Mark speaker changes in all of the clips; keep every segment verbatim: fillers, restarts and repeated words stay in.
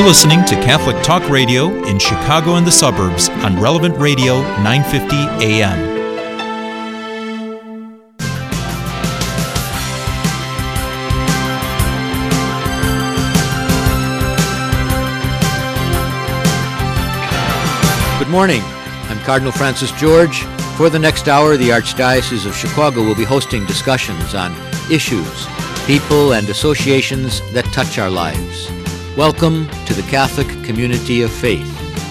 Speaker 1: listening to Catholic Talk Radio in Chicago and the suburbs on Relevant Radio nine fifty A M.
Speaker 2: Good morning. I'm Cardinal Francis George. For the next hour, the Archdiocese of Chicago will be hosting discussions on issues, people, and associations that touch our lives. Welcome to the Catholic Community of Faith.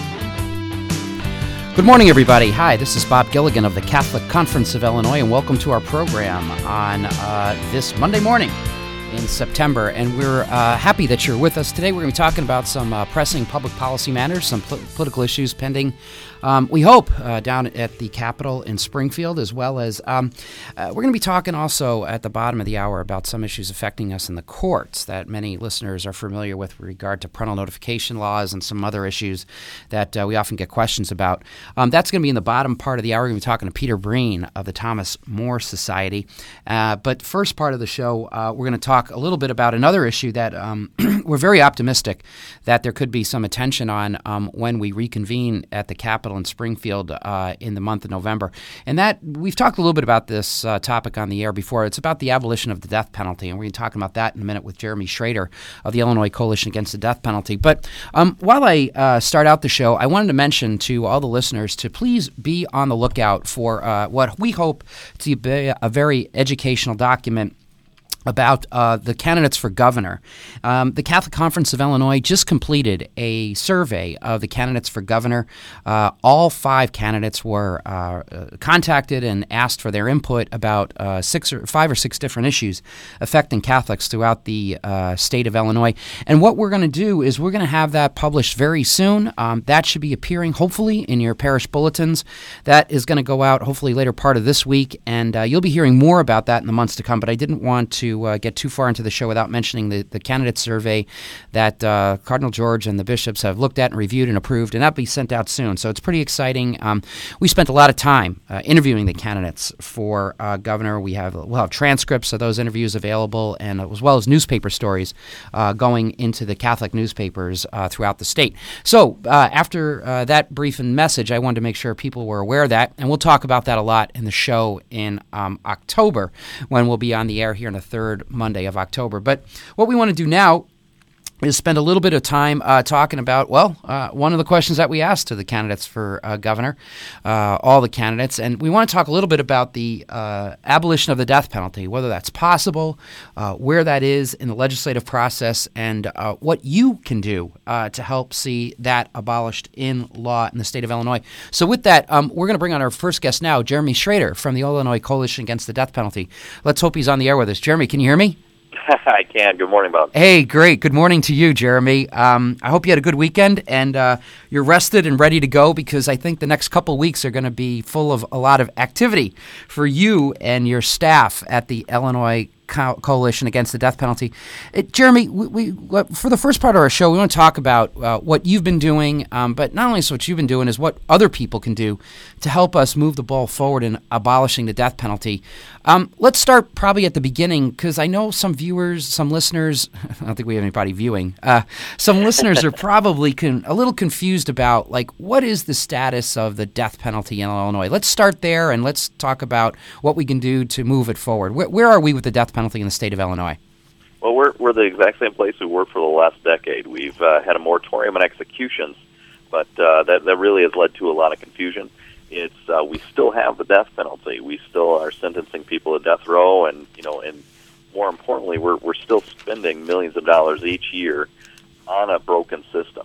Speaker 3: Good morning, everybody. Hi, this is Bob Gilligan of the Catholic Conference of Illinois, and welcome to our program on uh, this Monday morning in September. And we're uh, happy that you're with us today. We're going to be talking about some uh, pressing public policy matters, some pol- political issues pending, um, we hope, uh, down at the Capitol in Springfield, as well as um, uh, we're going to be talking also at the bottom of the hour about some issues affecting us in the courts that many listeners are familiar with with regard to parental notification laws and some other issues that uh, we often get questions about. Um, that's going to be in the bottom part of the hour. We're going to be talking to Peter Breen of the Thomas More Society. Uh, but first part of the show, uh, we're going to talk a little bit about another issue that um, we're very optimistic that there could be some attention on um, when we reconvene at the Capitol in Springfield uh, in the month of November. And that, we've talked a little bit about this uh, topic on the air before. It's about the abolition of the death penalty, and we're going to talk about that in a minute with Jeremy Schrader of the Illinois Coalition Against the Death Penalty. But um, while I uh, start out the show, I wanted to mention to all the listeners to please be on the lookout for uh, what we hope to be a very educational document about uh, the candidates for governor. Um, the Catholic Conference of Illinois just completed a survey of the candidates for governor. Uh, all five candidates were uh, contacted and asked for their input about uh, six or five or six different issues affecting Catholics throughout the uh, state of Illinois. And what we're going to do is we're going to have that published very soon. Um, that should be appearing hopefully in your parish bulletins. That is going to go out hopefully later part of this week, and uh, you'll be hearing more about that in the months to come. But I didn't want to Uh, get too far into the show without mentioning the, the candidate survey that uh, Cardinal George and the bishops have looked at and reviewed and approved, and that'll be sent out soon. So it's pretty exciting. Um, we spent a lot of time uh, interviewing the candidates for uh, governor. We have we'll have transcripts of those interviews available, and as well as newspaper stories uh, going into the Catholic newspapers uh, throughout the state. So uh, after uh, that brief message, I wanted to make sure people were aware of that, and we'll talk about that a lot in the show in um, October when we'll be on the air here in the third Monday of October. But what we want to do now is spend a little bit of time uh, talking about, well, uh, one of the questions that we asked to the candidates for uh, governor, uh, all the candidates, and we want to talk a little bit about the uh, abolition of the death penalty, whether that's possible, uh, where that is in the legislative process, and uh, what you can do uh, to help see that abolished in law in the state of Illinois. So with that, um, we're going to bring on our first guest now, Jeremy Schrader from the Illinois Coalition Against the Death Penalty. Let's hope he's on the air with us. Jeremy, can you hear me?
Speaker 4: I can. Good morning, Bob.
Speaker 3: Hey, great. Good morning to you, Jeremy. Um, I hope you had a good weekend and uh, you're rested and ready to go, because I think the next couple of weeks are going to be full of a lot of activity for you and your staff at the Illinois Co- Coalition Against the Death Penalty. It, Jeremy, we, we, for the first part of our show, we want to talk about uh, what you've been doing, um, but not only so what you've been doing, is what other people can do to help us move the ball forward in abolishing the death penalty. Um, let's start probably at the beginning, because I know some viewers, some listeners, I don't think we have anybody viewing, uh, some listeners are probably con- a little confused about, like, what is the status of the death penalty in Illinois? Let's start there, and let's talk about what we can do to move it forward. Where, where are we with the death penalty penalty in the state of Illinois?
Speaker 4: Well, we're we're the exact same place we were for the last decade. We've uh, had a moratorium on executions, but uh, that that really has led to a lot of confusion. It's uh, we still have the death penalty. We still are sentencing people to death row, and you know, and more importantly, we're we're still spending millions of dollars each year on a broken system.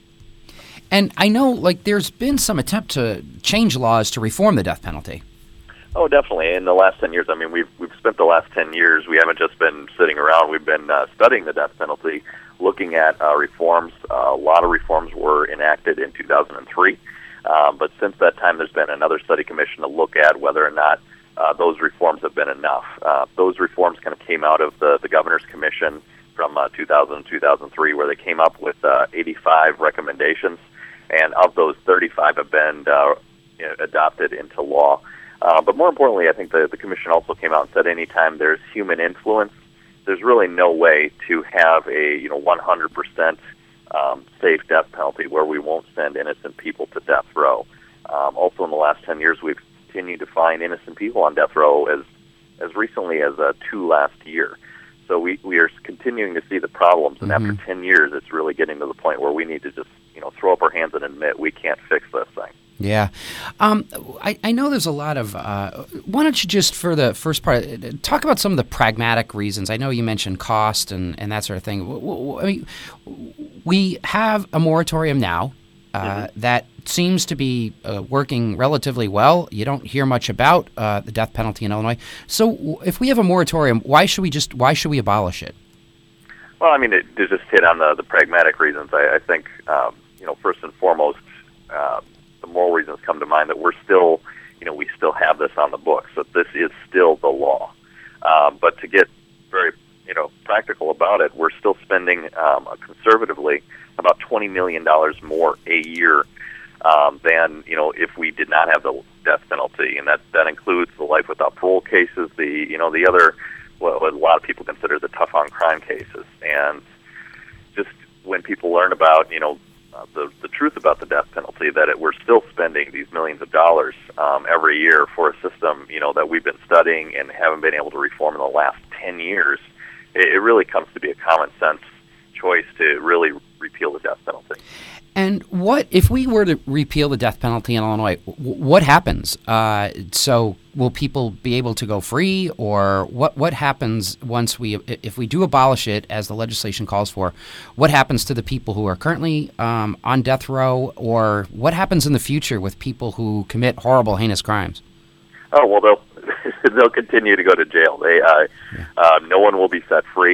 Speaker 3: And I know, like, there's been some attempt to change laws to reform the death penalty.
Speaker 4: Oh, definitely. In the last ten years, I mean, we've we've spent the last ten years. We haven't just been sitting around. We've been uh, studying the death penalty, looking at uh, reforms. Uh, a lot of reforms were enacted in two thousand three, um, but since that time, there's been another study commission to look at whether or not uh, those reforms have been enough. Uh, those reforms kind of came out of the the governor's commission from uh, two thousand to two thousand three, where they came up with uh, eighty-five recommendations, and of those, thirty-five have been uh, you know, adopted into law. Uh, but more importantly, I think the, the commission also came out and said anytime there's human influence, there's really no way to have a you know one hundred percent um, safe death penalty where we won't send innocent people to death row. Um, also, in the last ten years, we've continued to find innocent people on death row as as recently as uh, two last year. So we, we are continuing to see the problems, and
Speaker 3: Mm-hmm.
Speaker 4: after ten years, it's really getting to the point where we need to just, you know, throw up our hands and admit we can't fix this thing.
Speaker 3: Yeah. Um, I, I know there's a lot of, uh, why don't you just, for the first part, talk about some of the pragmatic reasons. I know you mentioned cost and, and that sort of thing. W- w- I mean, we have a moratorium now uh, mm-hmm. that seems to be uh, working relatively well. You don't hear much about uh, the death penalty in Illinois. So if we have a moratorium, why should we just, why should we abolish it?
Speaker 4: Well, I mean, it, to just hit on the, the pragmatic reasons, I, I think, um, you know, first and foremost, uh, the moral reasons come to mind that we're still, you know, we still have this on the books, that this is still the law. Um, but to get very, you know, practical about it, we're still spending um, conservatively about twenty million dollars more a year um, than, you know, if we did not have the death penalty. And that, that includes the life without parole cases, the, you know, the other, what a lot of people consider the tough on crime cases. And just when people learn about, you know, Uh, the the truth about the death penalty, that it, we're still spending these millions of dollars um, every year for a system, you know, that we've been studying and haven't been able to reform in the last ten years, it, it really comes to be a common sense choice to really repeal the death penalty.
Speaker 3: And what if we were to repeal the death penalty in Illinois? W- what happens? Uh, so will people be able to go free, or what? What happens once we, if we do abolish it, as the legislation calls for? What happens to the people who are currently um, on death row, or what happens in the future with people who commit horrible, heinous crimes?
Speaker 4: Oh well, they'll they'll continue to go to jail. They uh,
Speaker 3: Yeah.
Speaker 4: uh, no one will be set free.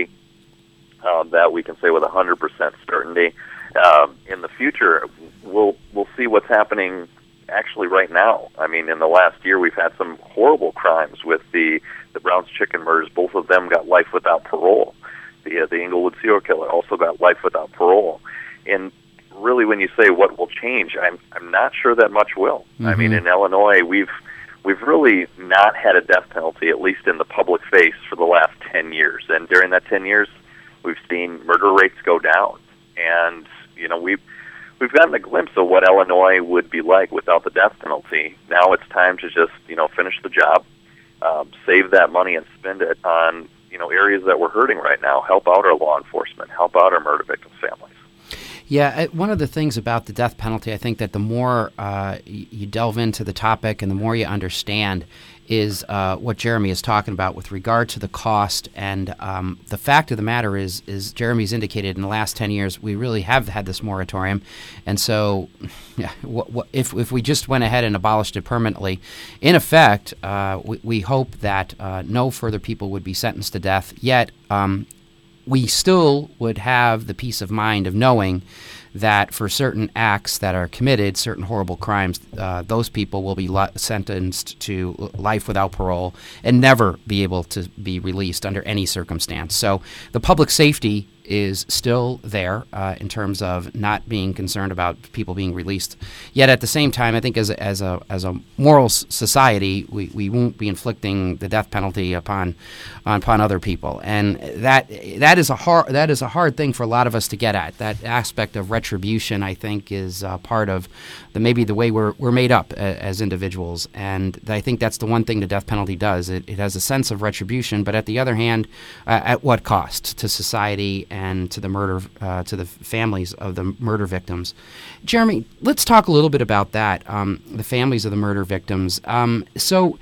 Speaker 4: Uh, that we can say with a hundred percent certainty. Um, in the future, we'll we'll see what's happening actually right now. I mean, in the last year, we've had some horrible crimes with the, the Brown's Chicken murders. Both of them got life without parole. The uh, the Inglewood serial killer also got life without parole. And really, when you say what will change, I'm I'm not sure that much will. Mm-hmm. I mean, in Illinois, we've we've really not had a death penalty, at least in the public face, for the last ten years. And during that ten years, we've seen murder rates go down. And you know, we've we've gotten a glimpse of what Illinois would be like without the death penalty. Now it's time to just, you know, finish the job, um, save that money, and spend it on, you know, areas that we're hurting right now. Help out our law enforcement. Help out our murder victims' families.
Speaker 3: Yeah, one of the things about the death penalty, I think that the more uh, you delve into the topic and the more you understand, is uh, what Jeremy is talking about with regard to the cost. And um, the fact of the matter is, is Jeremy's indicated in the last ten years, we really have had this moratorium. And so yeah, wh- wh- if if we just went ahead and abolished it permanently, in effect, uh, we, we hope that uh, no further people would be sentenced to death, yet um, we still would have the peace of mind of knowing that for certain acts that are committed, certain horrible crimes, uh, those people will be li- sentenced to life without parole and never be able to be released under any circumstance. So the public safety is still there uh, in terms of not being concerned about people being released. Yet at the same time, I think as a, as a as a moral society, we, we won't be inflicting the death penalty upon upon other people, and that that is a hard that is a hard thing for a lot of us to get at. That aspect of retribution, I think, is uh, part of the maybe the way we're we're made up a, as individuals, and I think that's the one thing the death penalty does. It, it has a sense of retribution, but at the other hand, uh, at what cost to society and to the murder, uh, to the families of the murder victims. Jeremy, let's talk a little bit about that, um, the families of the murder victims. Um, so,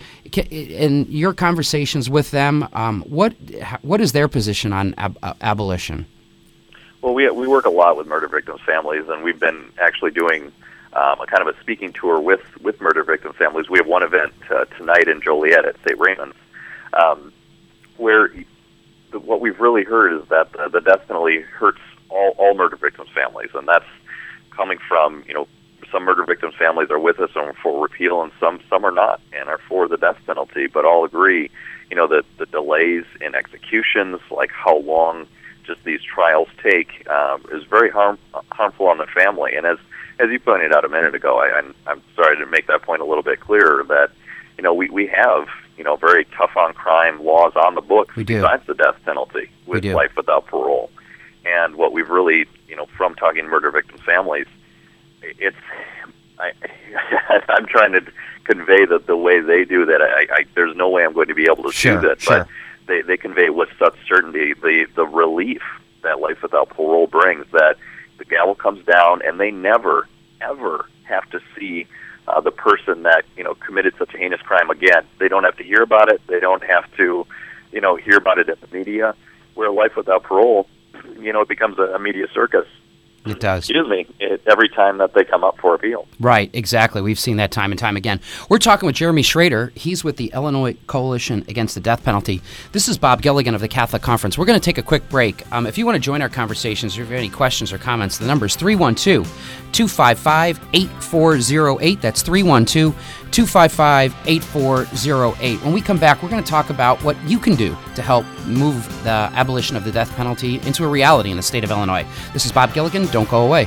Speaker 3: in your conversations with them, um, what what is their position on ab- abolition?
Speaker 4: Well, we we work a lot with murder victims' families, and we've been actually doing um, a kind of a speaking tour with, with murder victim families. We have one event uh, tonight in Joliet at Saint Raymond's, um, where what we've really heard is that the, the death penalty hurts all, all murder victims' families, and that's coming from, you know, some murder victims' families are with us and are for repeal, and some some are not and are for the death penalty, but all agree, you know, that the delays in executions, like how long just these trials take, um, is very harm, harmful on the family. And as as you pointed out a minute ago, I, I'm, I'm sorry to make that point a little bit clearer, that, you know, we, we have, you know, very tough on crime laws on the books
Speaker 3: we do.
Speaker 4: besides the death penalty with life without parole. And what we've really, you know, from talking to murder victim families, it's, I, I'm trying to convey that the way they do that, I, I, there's no way I'm going to be able to
Speaker 3: sure,
Speaker 4: do that.
Speaker 3: Sure.
Speaker 4: But they, they convey with such certainty the, the relief that life without parole brings, that the gavel comes down and they never, ever have to see uh, the person that, you know, committed such a heinous crime again. They don't have to hear about it. They don't have to, you know, hear about it in the media. Where life without parole, you know, it becomes a, a media circus.
Speaker 3: It does.
Speaker 4: Excuse me. It, every time that they come up for appeal.
Speaker 3: Right, exactly. We've seen that time and time again. We're talking with Jeremy Schrader. He's with the Illinois Coalition Against the Death Penalty. This is Bob Gilligan of the Catholic Conference. We're going to take a quick break. Um, if you want to join our conversations or if you have any questions or comments, the number is three one two, two five five, eight four zero eight. That's three one two, two five five, eight four zero eight. When we come back, we're going to talk about what you can do to help move the abolition of the death penalty into a reality in the state of Illinois. This is Bob Gilligan. Don't go away.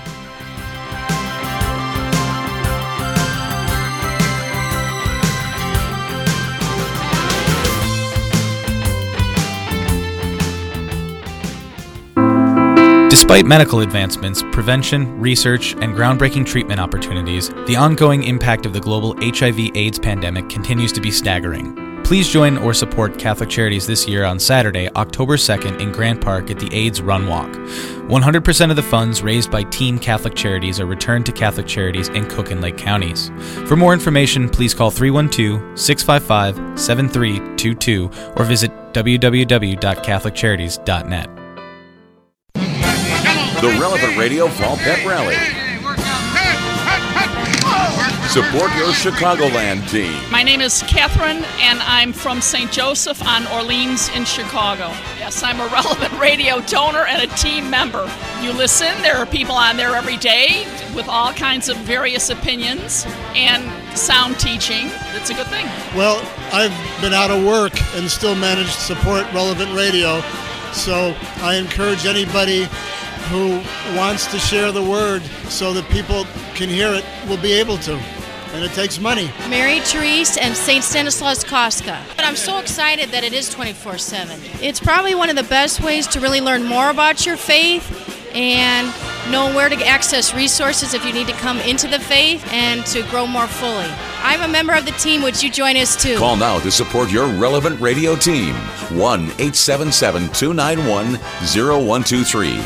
Speaker 1: Despite medical advancements, prevention, research, and groundbreaking treatment opportunities, the ongoing impact of the global H I V AIDS pandemic continues to be staggering. Please join or support Catholic Charities this year on Saturday, October second in Grant Park at the AIDS Run Walk. one hundred percent of the funds raised by Team Catholic Charities are returned to Catholic Charities in Cook and Lake counties. For more information, please call three one two, six five five, seven three two two or visit w w w dot catholic charities dot net.
Speaker 5: The Relevant Radio Fall Pep Rally. Support your Chicagoland team.
Speaker 6: My name is Catherine, and I'm from Saint Joseph on Orleans in Chicago. Yes, I'm a Relevant Radio donor and a team member. You listen, there are people on there every day with all kinds of various opinions and sound teaching. It's a good thing.
Speaker 7: Well, I've been out of work and still managed to support Relevant Radio, so I encourage anybody who wants to share the word so that people can hear it will be able to. And it takes money.
Speaker 8: Mary Therese and Saint Stanislaus Kostka. But I'm so excited that it is twenty-four seven. It's probably one of the best ways to really learn more about your faith and know where to access resources if you need to come into the faith and to grow more fully. I'm a member of the team. Would you join us too?
Speaker 5: Call now to support your Relevant Radio team. one eight seven seven, two nine one, zero one two three.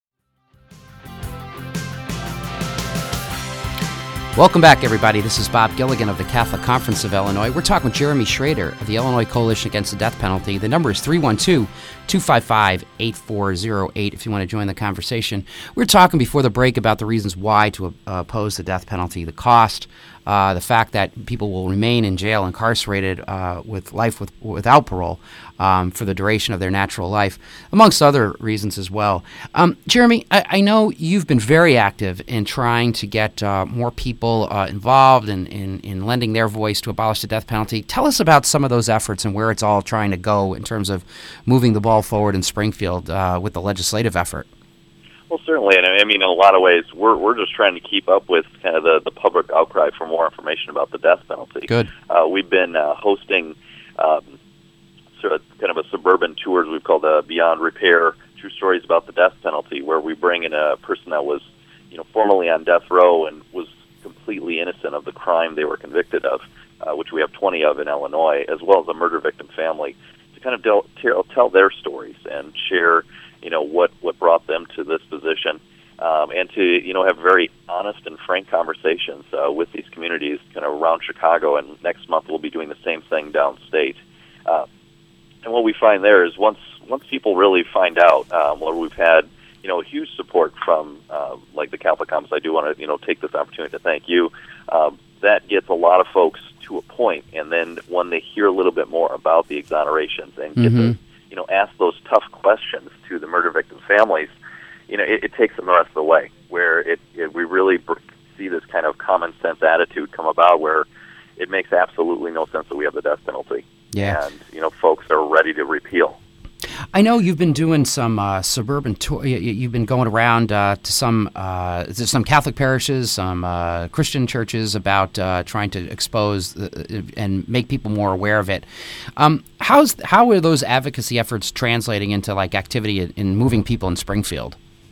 Speaker 3: Welcome back, everybody. This is Bob Gilligan of the Catholic Conference of Illinois. We're talking with Jeremy Schrader of the Illinois Coalition Against the Death Penalty. The number is three one two, two five five, eight four zero eight if you want to join the conversation. We were talking before the break about the reasons why to uh, oppose the death penalty, the cost, uh, the fact that people will remain in jail incarcerated uh, with life with, without parole um, for the duration of their natural life, amongst other reasons as well. Um, Jeremy, I, I know you've been very active in trying to get uh, more people uh, involved in, in, in lending their voice to abolish the death penalty. Tell us about some of those efforts and where it's all trying to go in terms of moving the ball forward in Springfield uh, with the legislative effort.
Speaker 4: Well, certainly, and I mean, in a lot of ways, we're we're just trying to keep up with kind of the, the public outcry for more information about the death penalty.
Speaker 3: Good.
Speaker 4: Uh, we've been uh, hosting um, sort of kind of a suburban tours we've called uh, Beyond Repair, True Stories About the Death Penalty, where we bring in a person that was, you know, formerly on death row and was completely innocent of the crime they were convicted of, uh, which we have twenty of in Illinois, as well as a murder victim family, to kind of del- tell, tell their stories and share, you know, what, what brought them to this position, um, and to, you know, have very honest and frank conversations uh, with these communities kind of around Chicago, and next month we'll be doing the same thing downstate. Uh, and what we find there is once once people really find out, um, where we've had, you know, huge support from, uh, like the Catholic Conference, I do want to, you know, take this opportunity to thank you, um, that gets a lot of folks to a point, and then when they hear a little bit more about the exonerations and get
Speaker 3: Mm-hmm.
Speaker 4: to, you know, ask those tough questions to the murder victim families, you know, it, it takes them the rest of the way, where it, it we really br- see this kind of common sense attitude come about where it makes absolutely no sense that we have the death penalty.
Speaker 3: Yeah.
Speaker 4: And, you know, folks are ready to repeal.
Speaker 3: I know you've been doing some uh, suburban tour. You've been going around uh, to some uh, to some Catholic parishes, some uh, Christian churches about uh, trying to expose the, and make people more aware of it. Um, how's how are those advocacy efforts translating into like activity in, in moving people in Springfield?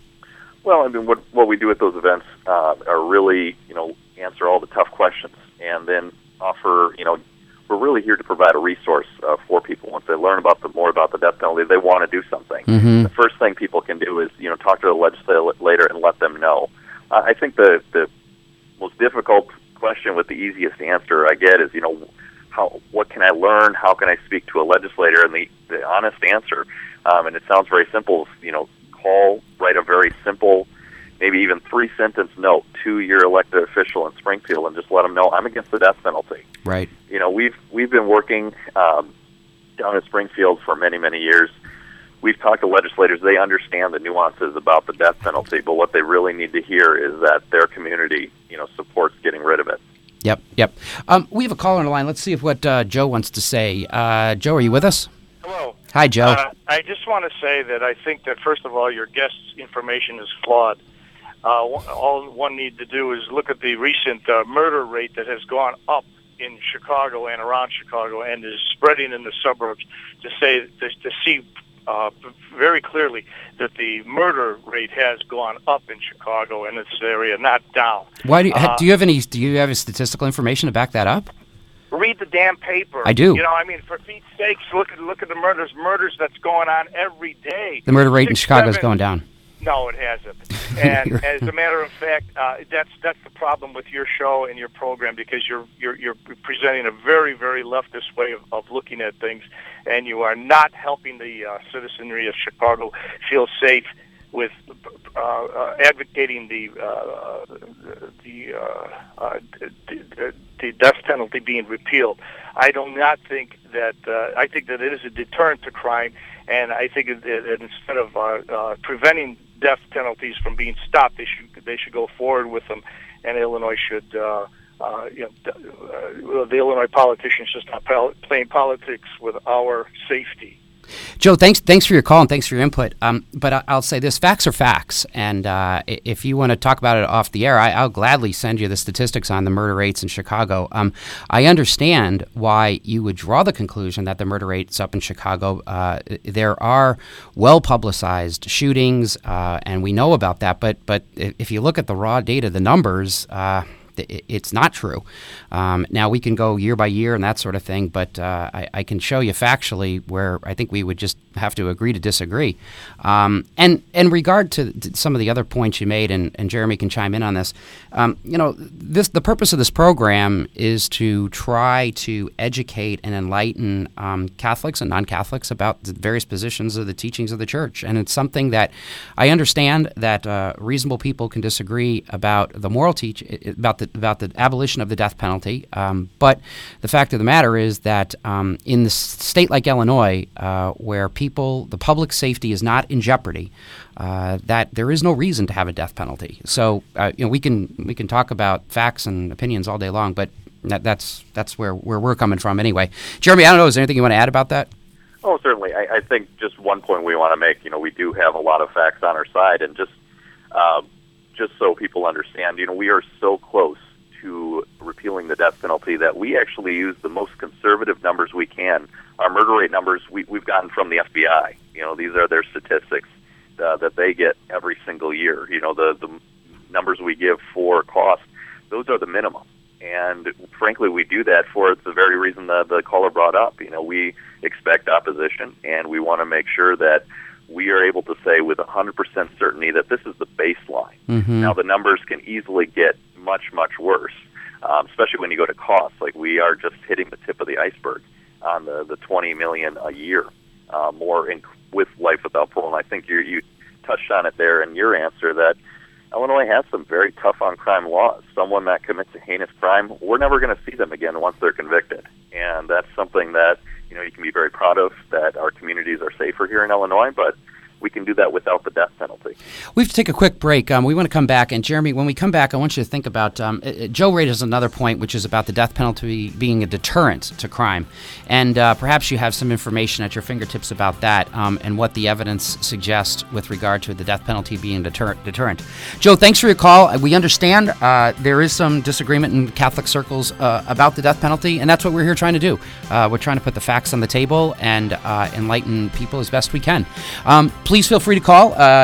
Speaker 4: Well, I mean, what what we do at those events uh, are really, you know, answer all the tough questions, and then offer, you know, we're really here to provide a resource uh, for people. Once they learn about the more about the death penalty, they want to do something.
Speaker 3: Mm-hmm.
Speaker 4: The first thing people can do is, you know, talk to the legislator and let them know. Uh, I think the the most difficult question with the easiest answer I get is, you know, how what can I learn? How can I speak to a legislator? And the, the honest answer, um, and it sounds very simple, you know, call, write a very simple, maybe even three-sentence note to your elected official in Springfield and just let them know I'm against the death penalty.
Speaker 3: Right.
Speaker 4: You know, we've we've been working um, down in Springfield for many, many years. We've talked to legislators. They understand the nuances about the death penalty, but what they really need to hear is that their community, you know, supports getting rid of it.
Speaker 3: Yep, yep. Um, we have a caller on the line. Let's see if what uh, Joe wants to say. Uh, Joe, are you with us?
Speaker 9: Hello.
Speaker 3: Hi, Joe.
Speaker 9: Uh, I just want to say that I think that, first of all, your guest's information is flawed. Uh, all one needs to do is look at the recent uh, murder rate that has gone up in Chicago and around Chicago and is spreading in the suburbs to say to, to see uh, very clearly that the murder rate has gone up in Chicago and this area, not down.
Speaker 3: Why do you,
Speaker 9: uh,
Speaker 3: do you have any? Do you have statistical information to back that up?
Speaker 9: Read the damn paper.
Speaker 3: I do.
Speaker 9: You know, I mean, for Pete's sakes, look at look at the murders, murders that's going on every day.
Speaker 3: The murder rate
Speaker 9: Six,
Speaker 3: in Chicago is
Speaker 9: seven,
Speaker 3: going down.
Speaker 9: No, it hasn't. And as a matter of fact, uh, that's that's the problem with your show and your program, because you're you're you're presenting a very very leftist way of, of looking at things, and you are not helping the uh, citizenry of Chicago feel safe with uh, uh, advocating the uh, the, uh, uh, the the death penalty being repealed. I do not think that. Uh, I think that it is a deterrent to crime, and I think that, that instead of uh, uh, preventing death penalties from being stopped, they should they should go forward with them, and Illinois should. Uh, uh, you know, uh, the Illinois politicians should stop pol- playing politics with our safety.
Speaker 3: Joe, thanks thanks for your call and thanks for your input. Um, but I, I'll say this, facts are facts. And uh, if you want to talk about it off the air, I, I'll gladly send you the statistics on the murder rates in Chicago. Um, I understand why you would draw the conclusion that the murder rates up in Chicago. Uh, there are well-publicized shootings, uh, and we know about that. But, but if you look at the raw data, the numbers... Uh, it's not true. Um, now, we can go year by year and that sort of thing, but uh, I, I can show you factually where I think we would just have to agree to disagree. Um, and in regard to, to some of the other points you made, and, and Jeremy can chime in on this, um, you know, this the purpose of this program is to try to educate and enlighten um, Catholics and non-Catholics about the various positions of the teachings of the Church. And it's something that I understand that uh, reasonable people can disagree about the moral teach about the about the abolition of the death penalty, um, but the fact of the matter is that um, in the state like Illinois, uh, where people, the public safety is not in jeopardy, uh, that there is no reason to have a death penalty. So uh, you know we can we can talk about facts and opinions all day long, but that, that's that's where, where we're coming from anyway. Jeremy, I don't know, is there anything you want to add about that?
Speaker 4: Oh, certainly. I, I think just one point we want to make. You know, we do have a lot of facts on our side, and just. Uh, Just so people understand, you know, we are so close to repealing the death penalty that we actually use the most conservative numbers we can. Our murder rate numbers we, we've gotten from the F B I. You know, these are their statistics uh, that they get every single year. You know, the, the numbers we give for cost, those are the minimum. And frankly, we do that for the very reason that the caller brought up. You know, we expect opposition, and we want to make sure that we are able to say with one hundred percent certainty that this is the baseline.
Speaker 3: Mm-hmm.
Speaker 4: Now, the numbers can easily get much, much worse, um, especially when you go to costs. Like, we are just hitting the tip of the iceberg on the, the twenty million dollars a year uh, more in, with life without parole. And I think you you touched on it there in your answer that Illinois has some very tough on crime laws. Someone that commits a heinous crime, we're never going to see them again once they're convicted. And that's something that, you know, you can be very proud of, that our communities are safer here in Illinois, but we can do that without the death penalty.
Speaker 3: We have to take a quick break. Um, we want to come back. And, Jeremy, when we come back, I want you to think about um, – Joe raises another point, which is about the death penalty being a deterrent to crime. And uh, perhaps you have some information at your fingertips about that um, and what the evidence suggests with regard to the death penalty being a deter- deterrent. Joe, thanks for your call. We understand uh, there is some disagreement in Catholic circles uh, about the death penalty, and that's what we're here trying to do. Uh, we're trying to put the facts on the table and uh, enlighten people as best we can. Um, Please feel free to call. Uh, once again,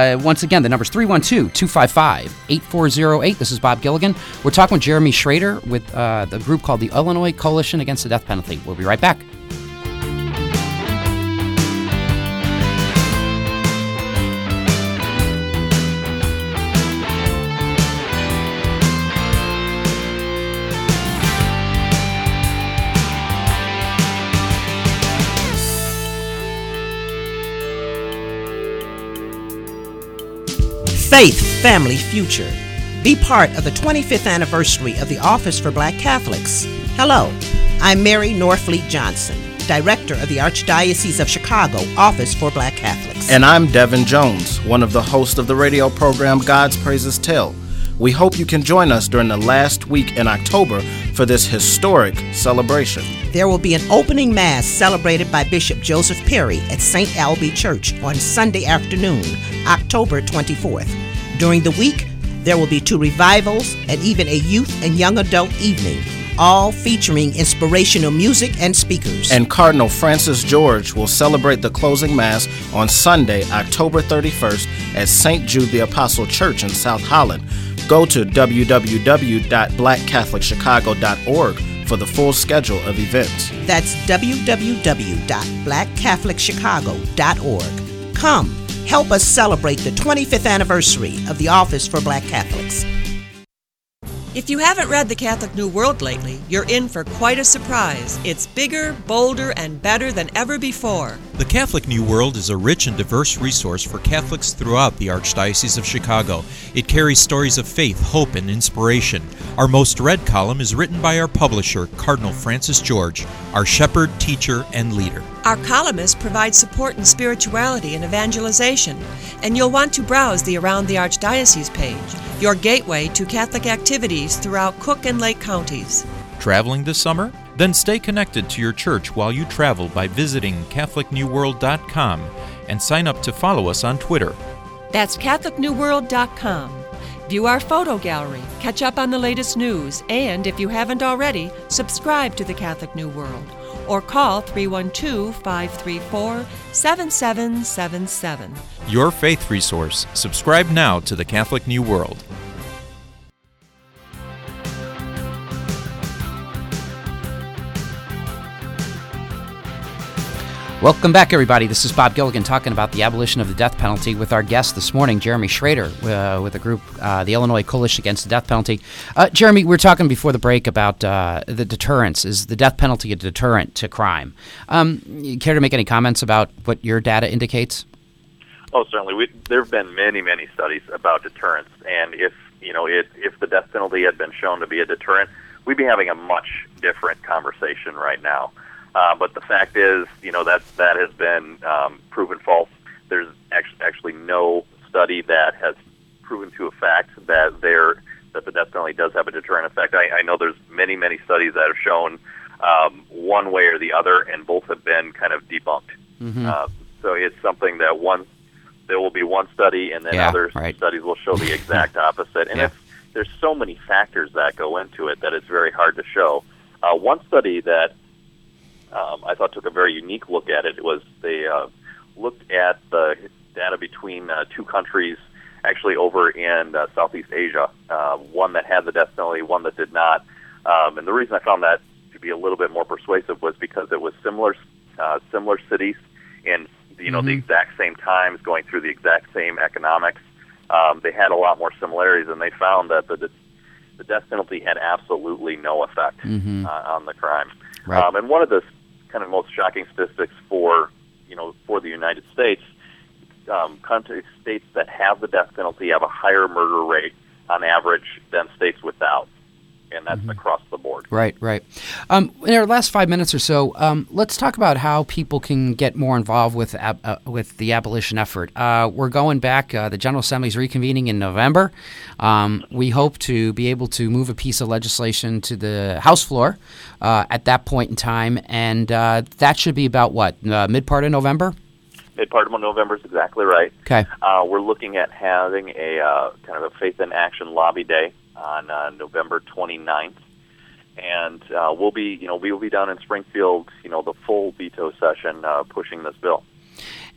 Speaker 3: again, the number's three one two, two five five, eight four zero eight. This is Bob Gilligan. We're talking with Jeremy Schrader with uh, the group called the Illinois Coalition Against the Death Penalty. We'll be right back.
Speaker 10: Faith, Family, Future. Be part of the twenty-fifth anniversary of the Office for Black Catholics. Hello, I'm Mary Norfleet Johnson, Director of the Archdiocese of Chicago Office for Black Catholics.
Speaker 11: And I'm Devin Jones, one of the hosts of the radio program God's Praises Tell. We hope you can join us during the last week in October for this historic celebration.
Speaker 10: There will be an opening mass celebrated by Bishop Joseph Perry at Saint Albee Church on Sunday afternoon, October twenty-fourth. During the week, there will be two revivals and even a youth and young adult evening, all featuring inspirational music and speakers.
Speaker 11: And Cardinal Francis George will celebrate the closing mass on Sunday, October thirty-first at Saint Jude the Apostle Church in South Holland. Go to w w w dot black catholic chicago dot org for the full schedule of events.
Speaker 10: That's w w w dot black catholic chicago dot org. Come, help us celebrate the twenty-fifth anniversary of the Office for Black Catholics.
Speaker 12: If you haven't read The Catholic New World lately, you're in for quite a surprise. It's bigger, bolder, and better than ever before.
Speaker 13: The Catholic New World is a rich and diverse resource for Catholics throughout the Archdiocese of Chicago. It carries stories of faith, hope, and inspiration. Our most read column is written by our publisher, Cardinal Francis George, our shepherd, teacher, and leader.
Speaker 12: Our columnists provide support in spirituality and evangelization, and you'll want to browse the Around the Archdiocese page, your gateway to Catholic activities throughout Cook and Lake counties.
Speaker 13: Traveling this summer? Then stay connected to your church while you travel by visiting catholic new world dot com and sign up to follow us on Twitter.
Speaker 12: That's catholic new world dot com. View our photo gallery, catch up on the latest news, and if you haven't already, subscribe to the Catholic New World or call three one two, five three four, seven seven seven seven.
Speaker 13: Your faith resource. Subscribe now to the Catholic New World.
Speaker 3: Welcome back, everybody. This is Bob Gilligan talking about the abolition of the death penalty with our guest this morning, Jeremy Schrader, uh, with the group, uh, the Illinois Coalition Against the Death Penalty. Uh, Jeremy, we were talking before the break about uh, the deterrence. Is the death penalty a deterrent to crime? Um, you care to make any comments about what your data indicates?
Speaker 4: Oh, certainly. We, there have been many, many studies about deterrence, and if you know, it, if the death penalty had been shown to be a deterrent, we'd be having a much different conversation right now. Uh, but the fact is, you know, that that has been um, proven false. There's actually, actually no study that has proven to a fact that there that the death penalty does have a deterrent effect. I, I know there's many, many studies that have shown um, one way or the other, and both have been kind of debunked. Mm-hmm. Uh, so it's something that one there will be one study, and then
Speaker 3: yeah,
Speaker 4: other
Speaker 3: right.
Speaker 4: studies will show the exact opposite. And
Speaker 3: yeah.
Speaker 4: it's, there's so many factors that go into it that it's very hard to show. Uh, one study that Um, I thought took a very unique look at it. It was they uh, looked at the data between uh, two countries, actually over in uh, Southeast Asia, uh, one that had the death penalty, one that did not. Um, and the reason I found that to be a little bit more persuasive was because it was similar, uh, similar cities in you know mm-hmm. the exact same times, going through the exact same economics. Um, they had a lot more similarities, and they found that the the death penalty had absolutely no effect mm-hmm. uh, on the crime. Right. Um, and one of the kind of most shocking statistics for, you know, for the United States, um, country states that have the death penalty have a higher murder rate on average than states without, and that's mm-hmm. across the board.
Speaker 3: Right, right. Um, in our last five minutes or so, um, let's talk about how people can get more involved with ab- uh, with the abolition effort. Uh, we're going back. Uh, the General Assembly is reconvening in November. Um, we hope to be able to move a piece of legislation to the House floor uh, at that point in time, and uh, that should be about what, uh, mid part of November?
Speaker 4: Mid part of November is exactly right.
Speaker 3: Okay.
Speaker 4: Uh, we're looking at having a uh, kind of a Faith in Action lobby day on uh, November twenty-ninth, and uh, we'll be, you know, we will be down in Springfield, you know, the full veto session uh, pushing this bill.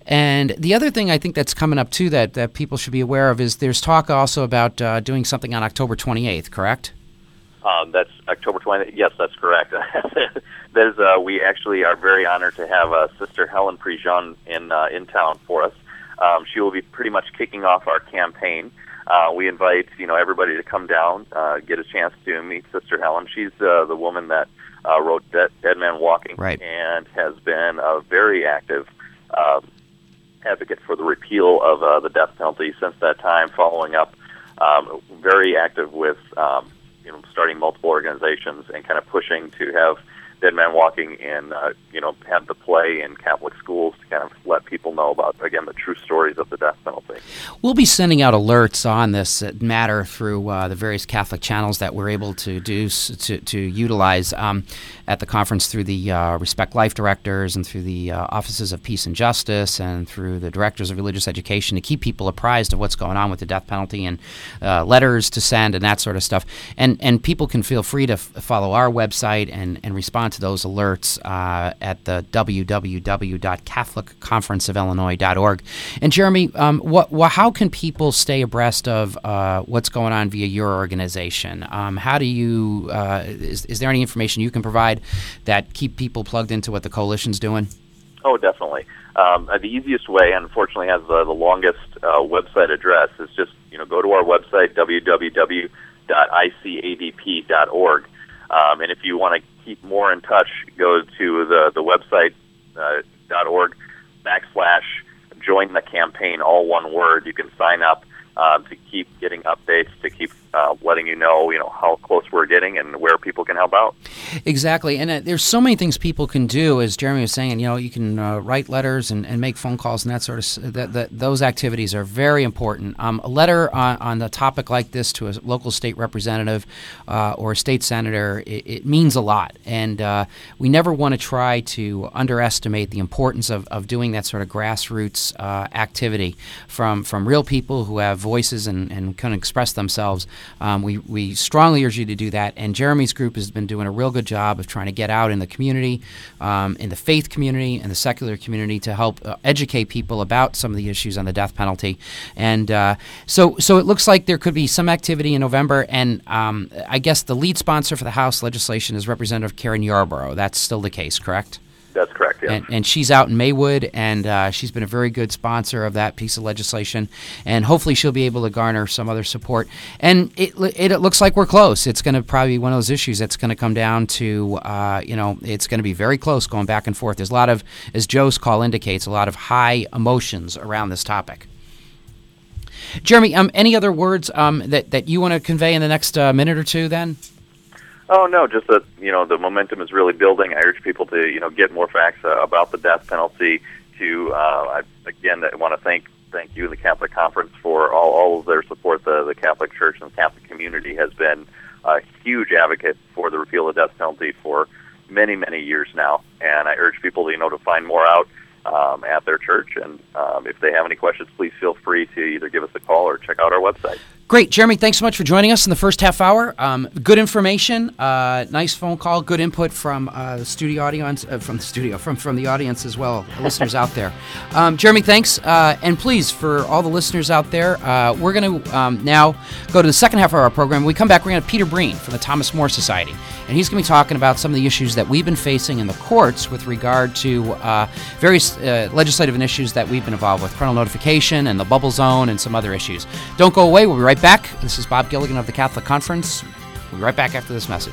Speaker 3: And the other thing I think that's coming up too that, that people should be aware of is there's talk also about uh, doing something on October twenty-eighth, correct?
Speaker 4: Um, that's October twentieth. Yes, that's correct. There's, uh, we actually are very honored to have uh, Sister Helen Prejean in uh, in town for us. Um, she will be pretty much kicking off our campaign. Uh, we invite you know everybody to come down, uh, get a chance to meet Sister Helen. She's uh, the woman that uh, wrote Dead, Dead Man Walking,
Speaker 3: right,
Speaker 4: and has been a very active uh, advocate for the repeal of uh, the death penalty since that time. Following up, um, very active with um, you know starting multiple organizations and kind of pushing to have Dead Man Walking in, uh, you know, have the play in Catholic schools to kind of let people know about, again, the true stories of the death penalty.
Speaker 3: We'll be sending out alerts on this matter through uh, the various Catholic channels that we're able to do to, to utilize um, at the conference through the uh, Respect Life directors and through the uh, offices of Peace and Justice and through the directors of religious education to keep people apprised of what's going on with the death penalty and uh, letters to send and that sort of stuff. And and people can feel free to f- follow our website and, and respond to those alerts uh, at the w w w dot catholic conference of illinois dot org. And Jeremy, um, what, what, how can people stay abreast of uh, what's going on via your organization? Um, how do you, uh, is, is there any information you can provide that keep people plugged into what the coalition's doing?
Speaker 4: Oh, definitely. Um, the easiest way, unfortunately, has uh, the longest uh, website address. Is just you know go to our website w w w dot i c a d p dot org. Um, and if you want to keep more in touch, go to the, the website, uh, dot org backslash join the campaign, all one word. You can sign up uh, to keep getting updates, to keep uh, letting you know, you know, how close we're getting and where people can help out.
Speaker 3: Exactly. And uh, there's so many things people can do, as Jeremy was saying. You know, you can uh, write letters and, and make phone calls and that sort of that, that those activities are very important. Um, a letter on, on a topic like this to a local state representative uh, or a state senator, it, it means a lot. And uh, we never want to try to underestimate the importance of, of doing that sort of grassroots uh, activity from, from real people who have voices and, and can express themselves. Um, we, we strongly urge you to do that. And Jeremy's group has been doing a real good job of trying to get out in the community, um, in the faith community and the secular community to help uh, educate people about some of the issues on the death penalty. And uh, so so it looks like there could be some activity in November. And um, I guess the lead sponsor for the House legislation is Representative Karen Yarborough. That's still the case, correct?
Speaker 4: That's correct, yes.
Speaker 3: And, and she's out in Maywood, and uh, she's been a very good sponsor of that piece of legislation, and hopefully she'll be able to garner some other support. And it it, it looks like we're close. It's going to probably be one of those issues that's going to come down to, uh, you know, it's going to be very close going back and forth. There's a lot of, as Joe's call indicates, a lot of high emotions around this topic. Jeremy, um, any other words um, that, that you want to convey in the next uh, minute or two then?
Speaker 4: Oh, no, just that, you know, the momentum is really building. I urge people to, you know, get more facts uh, about the death penalty. To, uh, I, again, I want to thank thank you, the Catholic Conference, for all, all of their support. The, the Catholic Church and the Catholic community has been a huge advocate for the repeal of the death penalty for many, many years now. And I urge people to, you know, to find more out um, at their church. And um, if they have any questions, please feel free to either give us a call or check out our website.
Speaker 3: Great. Jeremy, thanks so much for joining us in the first half hour. Um, good information, uh, nice phone call, good input from uh, the studio audience, uh, from the studio, from, from the audience as well, listeners out there. Um, Jeremy, thanks. Uh, and please, for all the listeners out there, uh, we're going to um, now go to the second half of our program. When we come back, we're going to have Peter Breen from the Thomas More Society. And he's going to be talking about some of the issues that we've been facing in the courts with regard to uh, various uh, legislative issues that we've been involved with, parental notification and the bubble zone and some other issues. Don't go away. We'll be right back. This is Bob Gilligan of the Catholic Conference. We'll be right back after this message.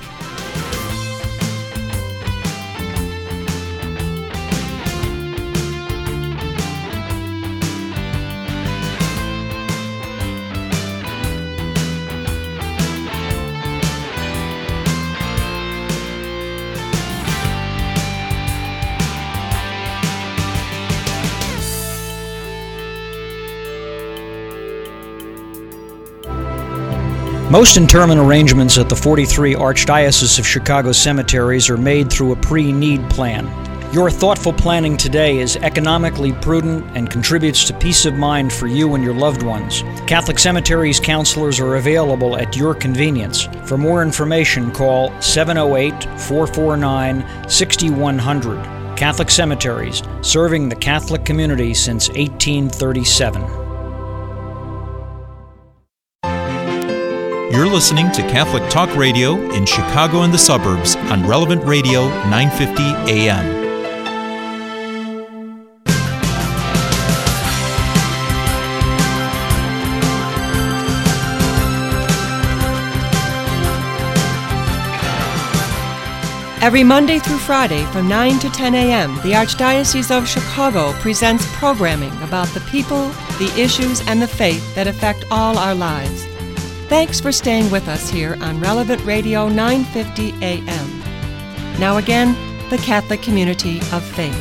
Speaker 14: Most interment arrangements at the forty-three Archdiocese of Chicago cemeteries are made through a pre-need plan. Your thoughtful planning today is economically prudent and contributes to peace of mind for you and your loved ones. Catholic Cemeteries counselors are available at your convenience. For more information, call seven oh eight, four four nine, six one zero zero Catholic Cemeteries, serving the Catholic community since eighteen thirty-seven.
Speaker 13: You're listening to Catholic Talk Radio in Chicago and the suburbs on Relevant Radio nine fifty A M.
Speaker 12: Every Monday through Friday from nine to ten a.m., the Archdiocese of Chicago presents programming about the people, the issues, and the faith that affect all our lives. Thanks for staying with us here on Relevant Radio nine fifty A M. Now again, the Catholic Community of Faith.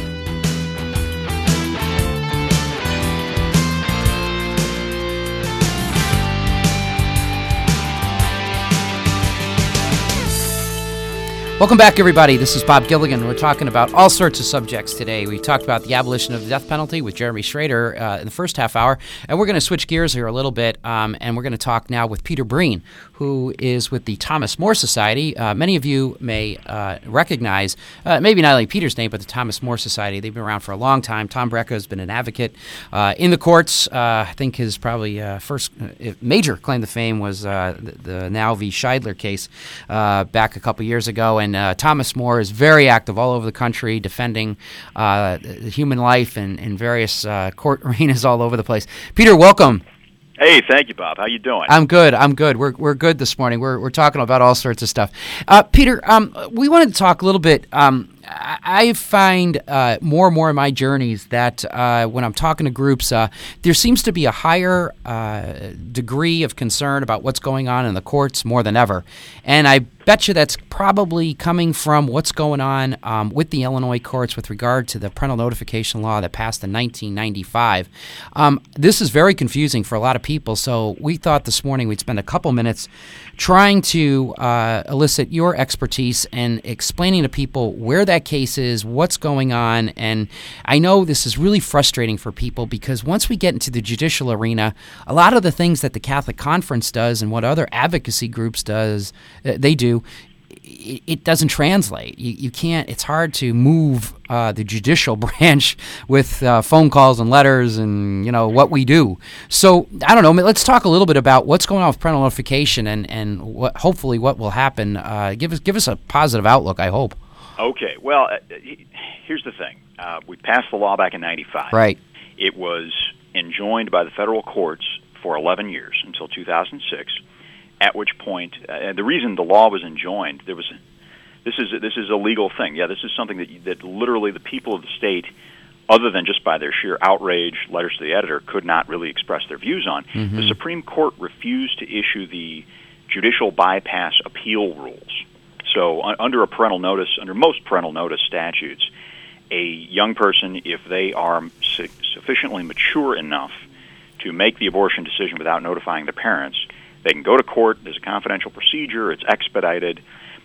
Speaker 3: Welcome back, everybody. This is Bob Gilligan. We're talking about all sorts of subjects today. We talked about the abolition of the death penalty with Jeremy Schrader uh, in the first half hour, and we're going to switch gears here a little bit, um, and we're going to talk now with Peter Breen, who is with the Thomas More Society. Uh, many of you may uh, recognize, uh, maybe not only Peter's name, but the Thomas More Society. They've been around for a long time. Tom Brecka has been an advocate uh, in the courts. Uh, I think his probably uh, first uh, major claim to fame was uh, the, the Now v. Scheidler case uh, back a couple years ago, and uh, Thomas More is very active all over the country defending uh, human life in, in various uh, court arenas all over the place. Peter, welcome.
Speaker 15: Hey, thank you, Bob. How you doing?
Speaker 3: I'm good. I'm good. We're we're good this morning. We're we're talking about all sorts of stuff. Uh, Peter, um, we wanted to talk a little bit. Um, I, I find uh, more and more in my journeys that uh, when I'm talking to groups, uh, there seems to be a higher uh, degree of concern about what's going on in the courts more than ever, and I bet you that's probably coming from what's going on um, with the Illinois courts with regard to the parental notification law that passed in nineteen ninety-five. Um, this is very confusing for a lot of people, so we thought this morning we'd spend a couple minutes trying to uh, elicit your expertise and explaining to people where that case is, what's going on. And I know this is really frustrating for people because once we get into the judicial arena, a lot of the things that the Catholic Conference does and what other advocacy groups does, uh, they do, it, it doesn't translate. You, you can't, it's hard to move uh, the judicial branch with uh, phone calls and letters and, you know, what we do. So, I don't know, let's talk a little bit about what's going on with parental notification and, and what, hopefully what will happen. Uh, give us give us a positive outlook, I hope.
Speaker 15: Okay, well, uh, here's the thing. Uh, we passed the law back in ninety-five.
Speaker 3: Right.
Speaker 15: It was enjoined by the federal courts for eleven years until two thousand six, at which point, uh, the reason the law was enjoined, there was, this is this is a legal thing. Yeah, this is something that that literally the people of the state, other than just by their sheer outrage, letters to the editor, could not really express their views on. Mm-hmm. The Supreme Court refused to issue the judicial bypass appeal rules. So uh, under a parental notice, under most parental notice statutes, a young person, if they are su- sufficiently mature enough to make the abortion decision without notifying their parents, they can go to court. There's a confidential procedure. It's expedited,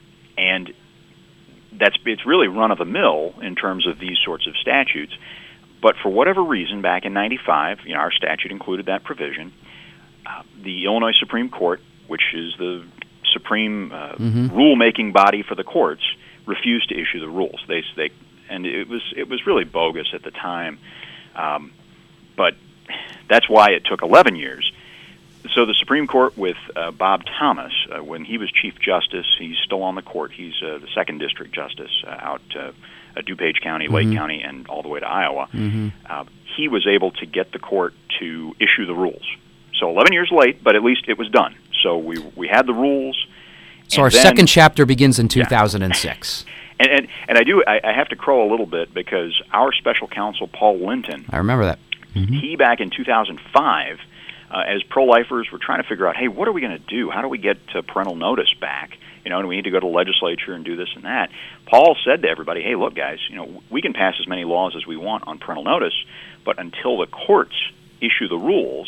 Speaker 15: and that's it's really run of the mill in terms of these sorts of statutes. But for whatever reason, back in ninety-five, you know, our statute included that provision. Uh, the Illinois Supreme Court, which is the supreme uh, mm-hmm. rule-making body for the courts, refused to issue the rules. They they and it was it was really bogus at the time, um, but that's why it took eleven years. So the Supreme Court with uh, Bob Thomas, uh, when he was Chief Justice, he's still on the court. He's uh, the second district justice uh, out uh, uh, DuPage County, Lake mm-hmm. County, and all the way to Iowa.
Speaker 3: Mm-hmm.
Speaker 15: Uh, he was able to get the court to issue the rules. So eleven years late, but at least it was done. So we we had the rules.
Speaker 3: So our then, second chapter begins in two thousand six.
Speaker 15: Yeah. and, and and I do I, I have to crow a little bit because our special counsel Paul Linton,
Speaker 3: I remember that.
Speaker 15: Mm-hmm. He back in two thousand five, uh, as pro-lifers were trying to figure out, hey, what are we going to do? How do we get to parental notice back? You know, and we need to go to the legislature and do this and that. Paul said to everybody, hey, look, guys, you know, we can pass as many laws as we want on parental notice, but until the courts issue the rules,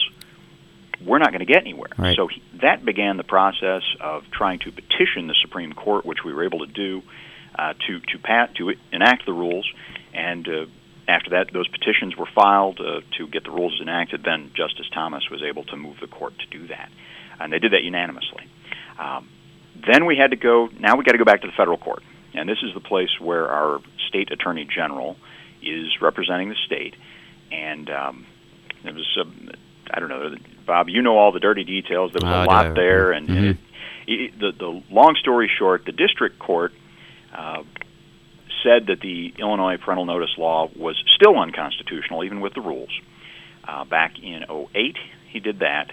Speaker 15: we're not going to get anywhere.
Speaker 3: Right.
Speaker 15: So he, that began the process of trying to petition the Supreme Court, which we were able to do, uh, to to pat, to enact the rules. And uh, after that, those petitions were filed uh, to get the rules enacted. Then Justice Thomas was able to move the court to do that, and they did that unanimously. Um, then we had to go. Now we got to go back to the federal court, and this is the place where our state attorney general is representing the state, and um, it was, uh, I don't know, Bob, you know all the dirty details. There was
Speaker 3: Oh,
Speaker 15: a lot
Speaker 3: yeah.
Speaker 15: there, and,
Speaker 3: Mhm.
Speaker 15: and it, it, the, the long story short, the district court uh, said that the Illinois parental notice law was still unconstitutional, even with the rules. Uh, back in oh eight, he did that.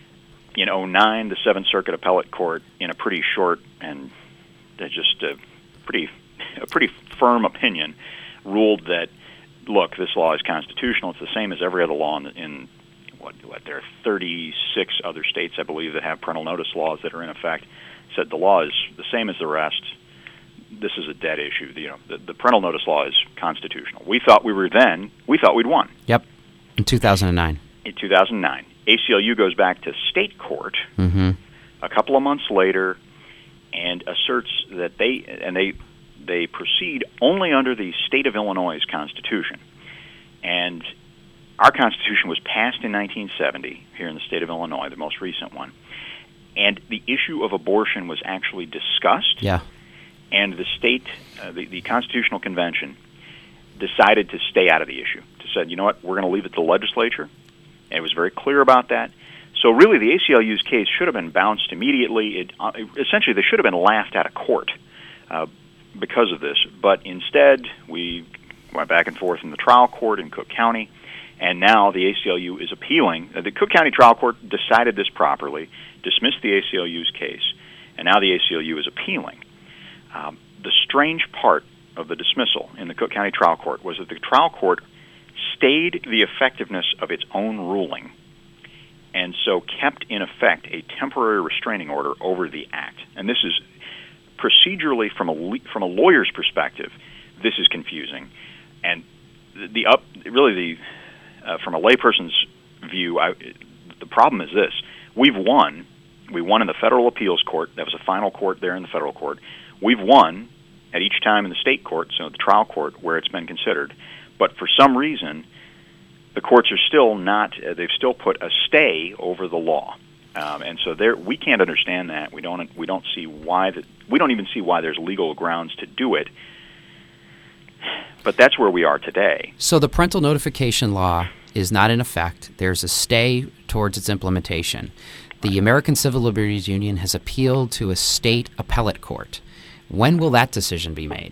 Speaker 15: In oh nine, the Seventh Circuit Appellate Court, in a pretty short and uh, just a pretty, a pretty firm opinion, ruled that, look, this law is constitutional. It's the same as every other law in, in what, what there are thirty-six other states, I believe, that have parental notice laws that are in effect. Said the law is the same as the rest. This is a dead issue. You know, the, the parental notice law is constitutional. We thought we were then. We thought we'd won.
Speaker 3: Yep, in two thousand nine.
Speaker 15: In two thousand nine, A C L U goes back to state court
Speaker 3: Mm-hmm.
Speaker 15: a couple of months later and asserts that they and they they proceed only under the state of Illinois' constitution. And our constitution was passed in nineteen seventy here in the state of Illinois, the most recent one. And the issue of abortion was actually discussed.
Speaker 3: Yeah.
Speaker 15: And the state, uh, the, the Constitutional Convention, decided to stay out of the issue. To said, you know what, we're going to leave it to the legislature. And it was very clear about that. So really, the A C L U's case should have been bounced immediately. It, uh, essentially, they should have been laughed out of court uh, because of this. But instead, we went back and forth in the trial court in Cook County, and now the A C L U is appealing. Uh, the Cook County trial court decided this properly, dismissed the A C L U's case, and now the A C L U is appealing. Um, the strange part of the dismissal in the Cook County trial court was that the trial court stayed the effectiveness of its own ruling, and so kept in effect a temporary restraining order over the act. And this is procedurally, from a le- from a lawyer's perspective, this is confusing. And the, the up really the uh, from a layperson's view, I, the problem is this: we've won. We won in the federal appeals court. That was a final court there in the federal court. We've won at each time in the state court, so the trial court where it's been considered. But for some reason, the courts are still not, uh, they've still put a stay over the law. Um, and so there, we can't understand that. We don't, we don't see why that, we don't even see why there's legal grounds to do it. But that's where we are today.
Speaker 3: So the parental notification law is not in effect. There's a stay towards its implementation. The American Civil Liberties Union has appealed to a state appellate court. When will that decision be made?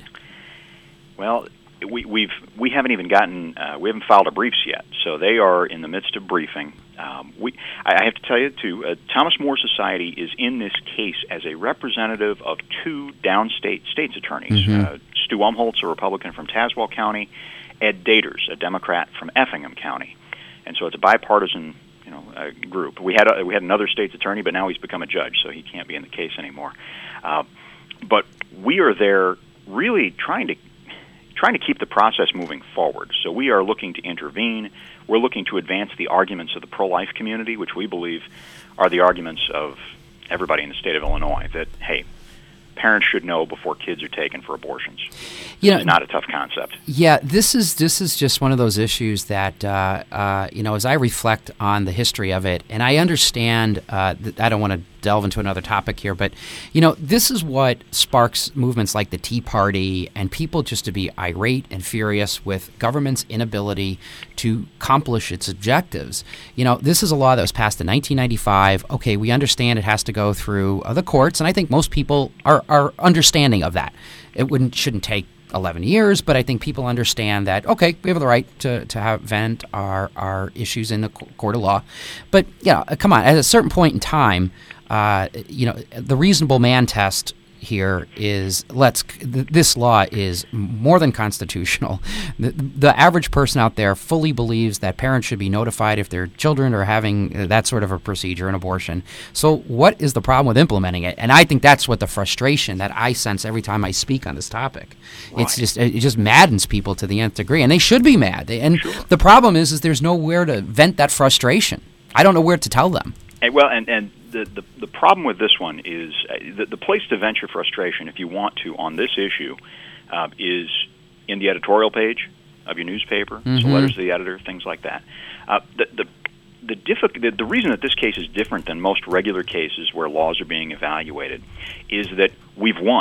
Speaker 15: Well, we, we've we haven't even gotten uh, we haven't filed our briefs yet, so they are in the midst of briefing. Um, we I have to tell you too, uh, Thomas More Society is in this case as a representative of two downstate state's attorneys.
Speaker 3: Mm-hmm.
Speaker 15: Uh, Stu Umholtz, a Republican from Tazewell County, Ed Daters, a Democrat from Effingham County, and so it's a bipartisan you know uh, group. We had a, we had another state's attorney, but now he's become a judge, so he can't be in the case anymore. Uh, but we are there really trying to. trying to keep the process moving forward. So we are looking to intervene. We're looking to advance the arguments of the pro-life community, which we believe are the arguments of everybody in the state of Illinois, that, hey, parents should know before kids are taken for abortions.
Speaker 3: You know,
Speaker 15: it's not a tough concept.
Speaker 3: Yeah, this is this is just one of those issues that, uh, uh, you know, as I reflect on the history of it, and I understand, uh, that I don't want to delve into another topic here, but, you know, this is what sparks movements like the Tea Party and people just to be irate and furious with government's inability to accomplish its objectives. You know, this is a law that was passed in nineteen ninety-five. Okay, we understand it has to go through uh, the courts, and I think most people are, are understanding of that. It wouldn't shouldn't take eleven years, but I think people understand that, okay, we have the right to, to have vent our, our issues in the court of law. But, yeah, come on, at a certain point in time, uh, you know, the reasonable man test here is let's th- this law is more than constitutional. The, the average person out there fully believes that parents should be notified if their children are having that sort of a procedure, an abortion. So what is the problem with implementing it? And I think that's what the frustration that I sense every time I speak on this topic. Right. It's just it just maddens people to the nth degree, and they should be mad. And sure. The problem is, is there's nowhere to vent that frustration. I don't know where to tell them.
Speaker 15: And, well, and and. The, the, the problem with this one is uh, the, the place to vent your frustration, if you want to, on this issue, uh, is in the editorial page of your newspaper, mm-hmm. so letters to the editor, things like that. Uh, the the the, diffi- the the reason that this case is different than most regular cases where laws are being evaluated is that we've won.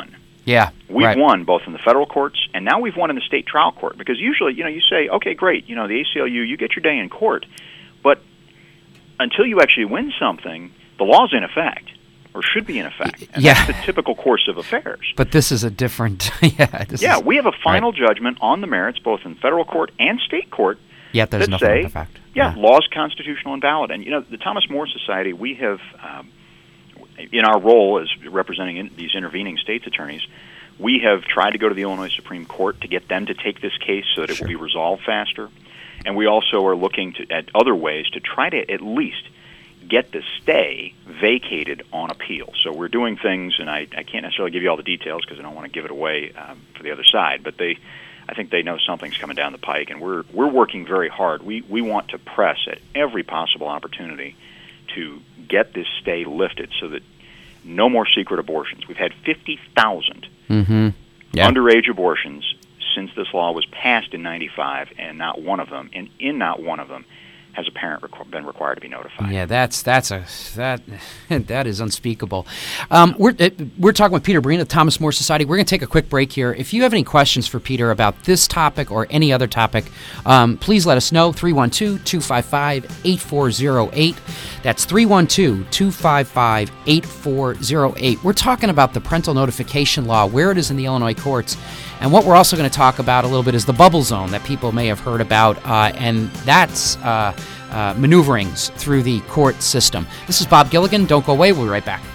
Speaker 3: Yeah,
Speaker 15: We've
Speaker 3: right.
Speaker 15: won both in the federal courts, and now we've won in the state trial court. Because usually, you know, you say, okay, great, you know, the A C L U, you get your day in court. But until you actually win something, the law's in effect, or should be in effect. And
Speaker 3: yeah.
Speaker 15: that's the typical course of affairs.
Speaker 3: But this is a different... yeah, this
Speaker 15: yeah,
Speaker 3: is,
Speaker 15: we have a final
Speaker 3: right.
Speaker 15: judgment on the merits, both in federal court and state court,
Speaker 3: Yet there's
Speaker 15: that
Speaker 3: nothing
Speaker 15: say,
Speaker 3: in effect.
Speaker 15: Yeah, yeah, law's constitutional and valid. And, you know, the Thomas More Society, we have, um, in our role as representing in, these intervening states' attorneys, we have tried to go to the Illinois Supreme Court to get them to take this case so that it
Speaker 3: Sure.
Speaker 15: will be resolved faster. And we also are looking to, at other ways to try to at least get the stay vacated on appeal. So we're doing things, and I, I can't necessarily give you all the details because I don't want to give it away um, for the other side, but they, I think they know something's coming down the pike, and we're we're working very hard. We we want to press at every possible opportunity to get this stay lifted so that no more secret abortions. We've had fifty thousand
Speaker 3: mm-hmm. yeah.
Speaker 15: underage abortions since this law was passed in ninety-five, and not one of them, and in not one of them, has a parent requ- been required to be notified.
Speaker 3: Yeah, that's that's a that that is unspeakable. Um, we're uh, we're talking with Peter Breen of the Thomas More Society. We're going to take a quick break here. If you have any questions for Peter about this topic or any other topic, um, please let us know. three one two, two five five, eight four zero eight. That's three one two, two five five, eight four zero eight. We're talking about the parental notification law, where it is in the Illinois courts. And what we're also going to talk about a little bit is the bubble zone that people may have heard about, uh, and that's uh, uh, maneuverings through the court system. This is Bob Gilligan. Don't go away. We'll be right back.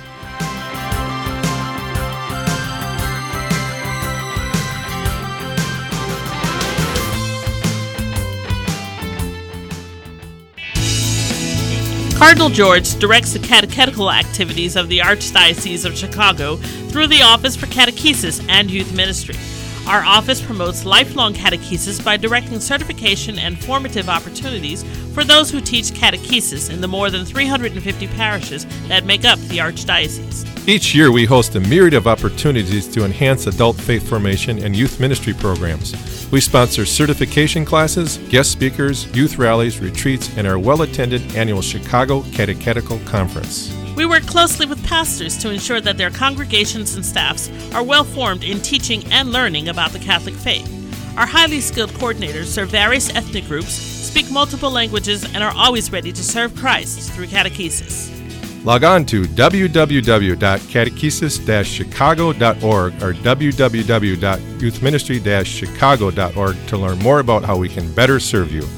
Speaker 16: Cardinal George directs the catechetical activities of the Archdiocese of Chicago through the Office for Catechesis and Youth Ministry. Our office promotes lifelong catechesis by directing certification and formative opportunities for those who teach catechesis in the more than three hundred fifty parishes that make up the Archdiocese.
Speaker 17: Each year we host a myriad of opportunities to enhance adult faith formation and youth ministry programs. We sponsor certification classes, guest speakers, youth rallies, retreats, and our well-attended annual Chicago Catechetical Conference.
Speaker 16: We work closely with pastors to ensure that their congregations and staffs are well-formed in teaching and learning about the Catholic faith. Our highly skilled coordinators serve various ethnic groups, speak multiple languages, and are always ready to serve Christ through catechesis.
Speaker 17: Log on to w w w dot catechesis dash chicago dot org or w w w dot youth ministry dash chicago dot org to learn more about how we can better serve you.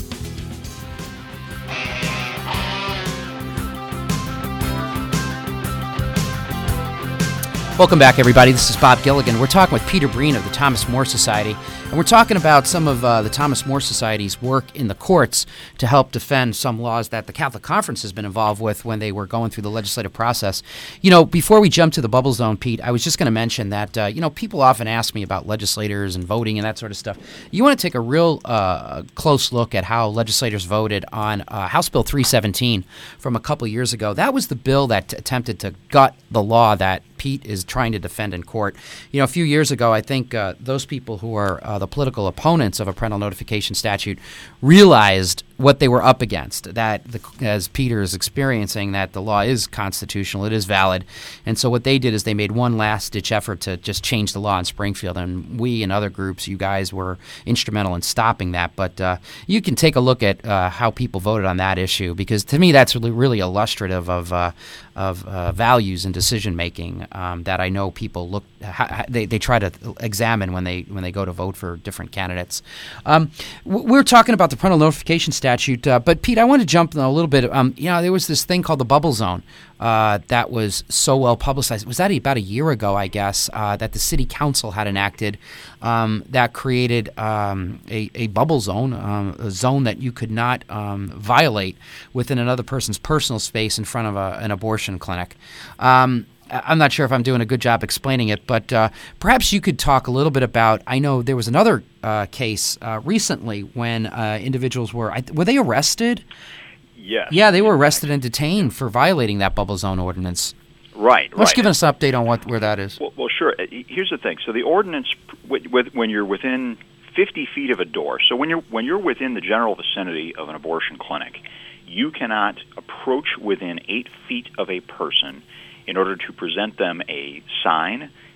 Speaker 3: Welcome back, everybody. This is Bob Gilligan. We're talking with Peter Breen of the Thomas More Society, and we're talking about some of uh, the Thomas More Society's work in the courts to help defend some laws that the Catholic Conference has been involved with when they were going through the legislative process. You know, before we jump to the bubble zone, Pete, I was just going to mention that, uh, you know, people often ask me about legislators and voting and that sort of stuff. You want to take a real uh, close look at how legislators voted on uh, House Bill three seventeen from a couple years ago. That was the bill that t- attempted to gut the law that Pete is trying to defend in court. You know, a few years ago, I think uh, those people who are uh, the political opponents of a parental notification statute realized what they were up against, that, the, as Peter is experiencing, that the law is constitutional, it is valid. And so what they did is they made one last-ditch effort to just change the law in Springfield, and we and other groups, you guys were instrumental in stopping that. But uh, you can take a look at uh, how people voted on that issue, because to me that's really, really illustrative of uh, of uh, values and decision-making um, that I know people look ha, they, they try to examine when they when they go to vote for different candidates. Um, we're talking about the parental notification statute, uh, but Pete, I want to jump a little bit. Um, you know, there was this thing called the bubble zone uh, that was so well publicized. Was that about a year ago, I guess, uh, that the city council had enacted um, that created um, a, a bubble zone, um, a zone that you could not um, violate within another person's personal space in front of a, an abortion clinic. Um, I'm not sure if I'm doing a good job explaining it, but uh, perhaps you could talk a little bit about, I know there was another uh, case uh, recently when uh, individuals were, were they arrested?
Speaker 15: Yes.
Speaker 3: Yeah, they were arrested and detained for violating that bubble zone ordinance.
Speaker 15: Right,
Speaker 3: Let's
Speaker 15: right.
Speaker 3: give us an update on what where that is.
Speaker 15: Well, well, sure. Here's the thing. So the ordinance, with, with, when you're within fifty feet of a door, so when you're when you're within the general vicinity of an abortion clinic, you cannot approach within eight feet of a person in order to present them a sign,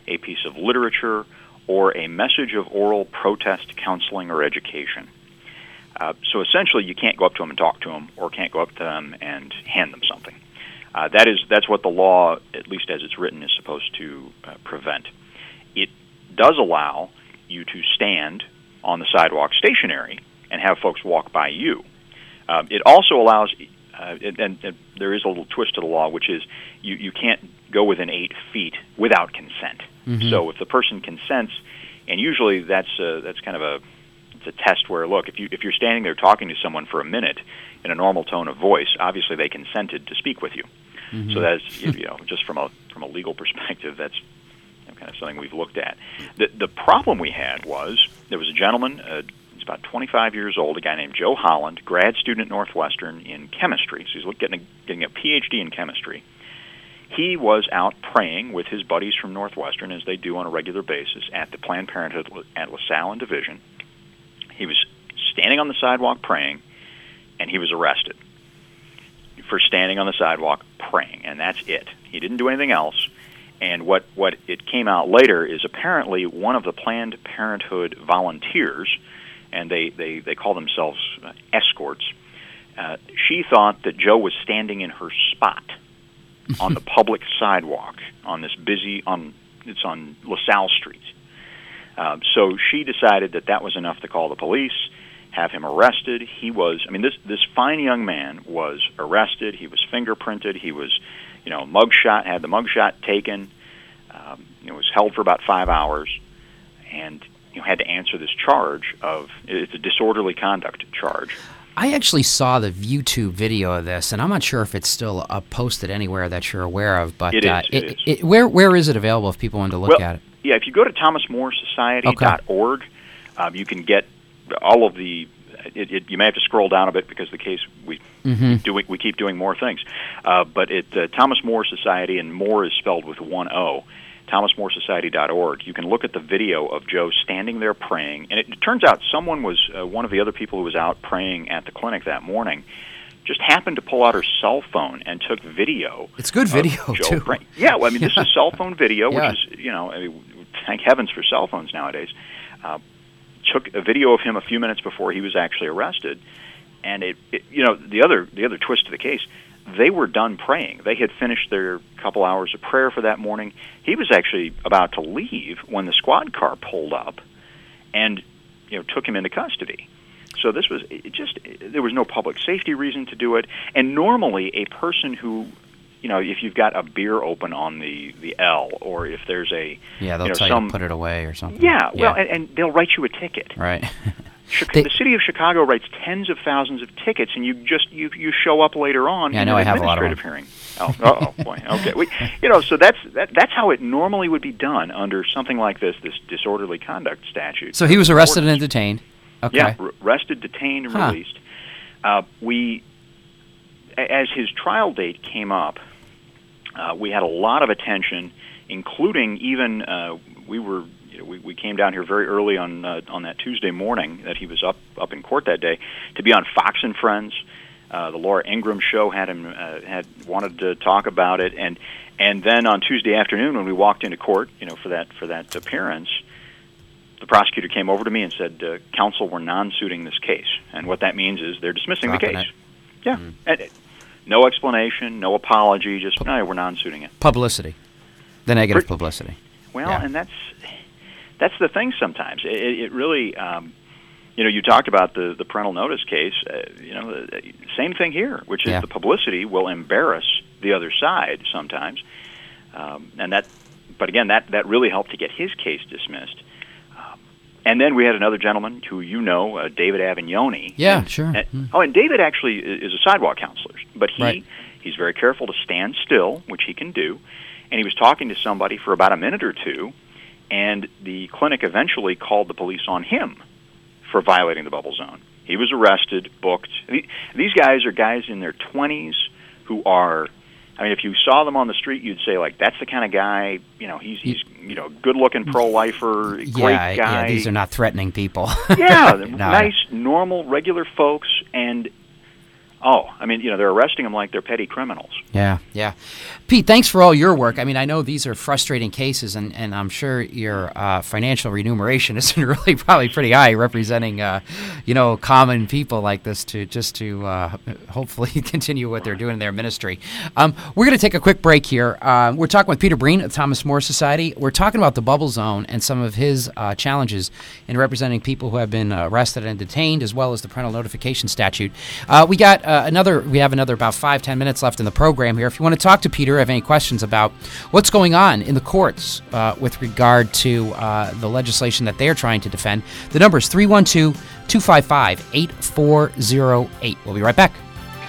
Speaker 15: a piece of literature, or a message of oral protest, counseling, or education. Uh, so essentially, you can't go up to them and talk to them, or can't go up to them and hand them something. Uh, that is, that's what the law, at least as it's written, is supposed to uh, prevent. It does allow you to stand on the sidewalk stationary and have folks walk by you. Uh, it also allows, uh, and, and, and there is a little twist to the law, which is you, you can't go within eight feet without consent.
Speaker 3: Mm-hmm.
Speaker 15: So if the person consents, and usually that's uh, that's kind of a it's a test where, look, if you if you're standing there talking to someone for a minute in a normal tone of voice, obviously they consented to speak with you.
Speaker 3: Mm-hmm.
Speaker 15: So that's, you know, just from a from a legal perspective, that's, you know, kind of something we've looked at. The the problem we had was there was a gentleman, uh, he's about twenty-five years old, a guy named Joe Holland, grad student at Northwestern in chemistry. So he's getting a, getting a P H D in chemistry. He was out praying with his buddies from Northwestern, as they do on a regular basis, at the Planned Parenthood at LaSalle and Division. He was standing on the sidewalk praying, and he was arrested for standing on the sidewalk praying, and that's it. He didn't do anything else. And what, what it came out later is apparently one of the Planned Parenthood volunteers, and they, they, they call themselves uh, escorts, uh, she thought that Joe was standing in her spot on the public sidewalk on this busy, on it's on LaSalle Street. Uh, so she decided that that was enough to call the police, have him arrested. He was, I mean, this this fine young man was arrested. He was fingerprinted. He was, you know, mugshot, had the mugshot taken. Um, you know, was held for about five hours, and you know, had to answer this charge of, it's a disorderly conduct charge.
Speaker 3: I actually saw the YouTube video of this, and I'm not sure if it's still uh, posted anywhere that you're aware of. But
Speaker 15: it is.
Speaker 3: Uh,
Speaker 15: it,
Speaker 3: it
Speaker 15: is.
Speaker 3: It, where where is it available if people want to look
Speaker 15: well,
Speaker 3: at it?
Speaker 15: Yeah, if you go to thomas more society dot org, okay. um, you can get all of the. It, it, you may have to scroll down a bit because the case we
Speaker 3: mm-hmm.
Speaker 15: do we keep doing more things. Uh, but it uh, Thomas More Society, and More is spelled with one O. thomas more society dot org. You can look at the video of Joe standing there praying, and it, it turns out someone was uh, one of the other people who was out praying at the clinic that morning. Just happened to pull out her cell phone and took video.
Speaker 3: It's good video
Speaker 15: Joe
Speaker 3: too.
Speaker 15: Praying. Yeah, well, I mean,
Speaker 3: yeah.
Speaker 15: this is cell phone video, which
Speaker 3: yeah.
Speaker 15: is, you know, I mean, thank heavens for cell phones nowadays. Uh, took a video of him a few minutes before he was actually arrested, and it, it, you know, the other the other twist to the case, they were done praying. They had finished their couple hours of prayer for that morning. He was actually about to leave when the squad car pulled up, and you know, took him into custody. So this was it just there was no public safety reason to do it. And normally, a person who, you know, if you've got a beer open on the, the L, or if there's a
Speaker 3: yeah, they'll
Speaker 15: you know,
Speaker 3: tell
Speaker 15: some,
Speaker 3: you to put it away or something.
Speaker 15: Yeah,
Speaker 3: yeah.
Speaker 15: well, and, and they'll write you a ticket.
Speaker 3: Right.
Speaker 15: They, the city of Chicago writes tens of thousands of tickets, and you just you you show up later on
Speaker 3: yeah,
Speaker 15: in
Speaker 3: I know
Speaker 15: an
Speaker 3: I have a lot of
Speaker 15: administrative hearing. Oh, oh boy, okay. We, you know, so that's that, that's how it normally would be done under something like this, this disorderly conduct statute.
Speaker 3: So he was arrested and detained. Okay.
Speaker 15: Yeah, arrested, detained, and
Speaker 3: huh.
Speaker 15: released. Uh, we, as his trial date came up, uh, we had a lot of attention, including even uh, we were. You know, we, we came down here very early on uh, on that Tuesday morning that he was up up in court that day to be on Fox and Friends. Uh, the Laura Ingraham show had him uh, had wanted to talk about it, and and then on Tuesday afternoon when we walked into court, you know, for that for that appearance, the prosecutor came over to me and said, uh, "Counsel, we're non-suiting this case," and what that means is they're dismissing
Speaker 3: Dropping
Speaker 15: the case.
Speaker 3: It.
Speaker 15: Yeah,
Speaker 3: mm.
Speaker 15: and, uh, no explanation, no apology, just no, we're non-suiting it.
Speaker 3: Publicity, the negative publicity.
Speaker 15: Well,
Speaker 3: yeah.
Speaker 15: and that's. That's the thing sometimes. It, it really, um, you know, you talked about the, the parental notice case. Uh, you know, the, the same thing here, which is
Speaker 3: yeah.
Speaker 15: the publicity will embarrass the other side sometimes. Um, and that, but again, that, that really helped to get his case dismissed. Um, and then we had another gentleman who you know, uh, David Avignoni.
Speaker 3: Yeah,
Speaker 15: and,
Speaker 3: sure.
Speaker 15: And,
Speaker 3: mm.
Speaker 15: Oh, and David actually is a sidewalk counselor, but he
Speaker 3: right.
Speaker 15: he's very careful to stand still, which he can do. And he was talking to somebody for about a minute or two, and the clinic eventually called the police on him for violating the bubble zone. He was arrested, booked. These guys are guys in their twenties who are, I mean, if you saw them on the street, you'd say, like, that's the kind of guy, you know, he's, he's you know, good-looking pro-lifer, great
Speaker 3: yeah,
Speaker 15: guy.
Speaker 3: Yeah, these are not threatening people.
Speaker 15: yeah,
Speaker 3: no,
Speaker 15: nice, normal, regular folks, and, oh, I mean, you know, they're arresting them like they're petty criminals.
Speaker 3: Yeah, yeah. Pete, thanks for all your work. I mean, I know these are frustrating cases, and, and I'm sure your uh, financial remuneration is really probably pretty high, representing, uh, you know, common people like this to just to uh, hopefully continue what they're doing in their ministry. Um, we're going to take a quick break here. Uh, we're talking with Peter Breen of the Thomas More Society. We're talking about the bubble zone and some of his uh, challenges in representing people who have been uh, arrested and detained, as well as the parental notification statute. Uh, we got uh, another. We have another about five ten minutes left in the program here. If you want to talk to Peter, have any questions about what's going on in the courts uh, with regard to uh, the legislation that they're trying to defend, the number is three one two, two five five, eight four zero eight. We'll be right back.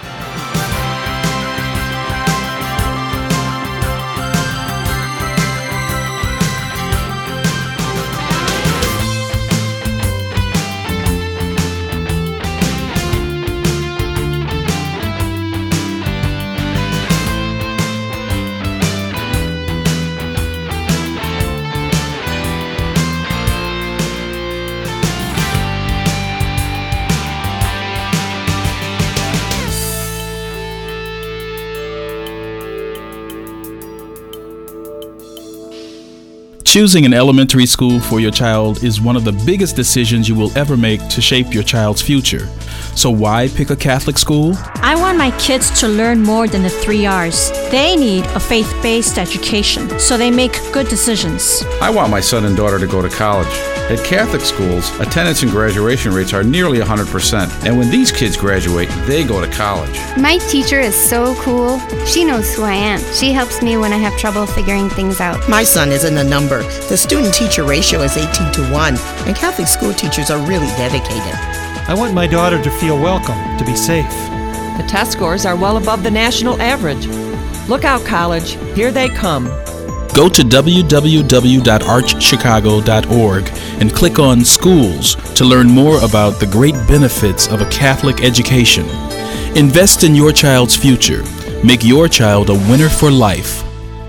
Speaker 18: Choosing an elementary school for your child is one of the biggest decisions you will ever make to shape your child's future. So why pick a Catholic school?
Speaker 19: I want my kids to learn more than the three R's. They need a faith-based education, so they make good decisions.
Speaker 20: I want my son and daughter to go to college. At Catholic schools, attendance and graduation rates are nearly one hundred percent. And when these kids graduate, they go to college.
Speaker 21: My teacher is so cool. She knows who I am. She helps me when I have trouble figuring things out.
Speaker 10: My son isn't a number. The student-teacher ratio is eighteen to one, and Catholic school teachers are really dedicated.
Speaker 22: I want my daughter to feel welcome, to be safe.
Speaker 12: The test scores are well above the national average. Look out, college. Here they come.
Speaker 18: Go to w w w dot arch chicago dot org and click on Schools to learn more about the great benefits of a Catholic education. Invest in your child's future. Make your child a winner for life.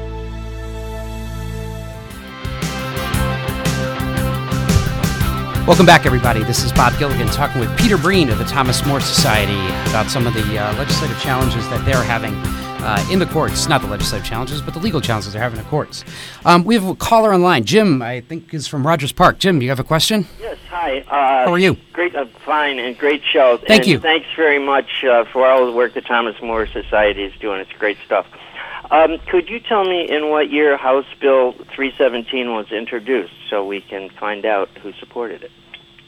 Speaker 3: Welcome back, everybody. This is Bob Gilligan talking with Peter Breen of the Thomas More Society about some of the uh, legislative challenges that they're having uh, in the courts. Not the legislative challenges, but the legal challenges they're having in courts. Um, we have a caller online. Jim, I think, is from Rogers Park. Jim, do you have a question?
Speaker 23: Yes, hi. Uh,
Speaker 3: How are you?
Speaker 23: Great, uh, fine, and great show.
Speaker 3: Thank
Speaker 23: and
Speaker 3: you.
Speaker 23: Thanks very much uh, for all the work the Thomas More Society is doing. It's great stuff. Um, could you tell me in what year House Bill three seventeen was introduced so we can find out who supported it?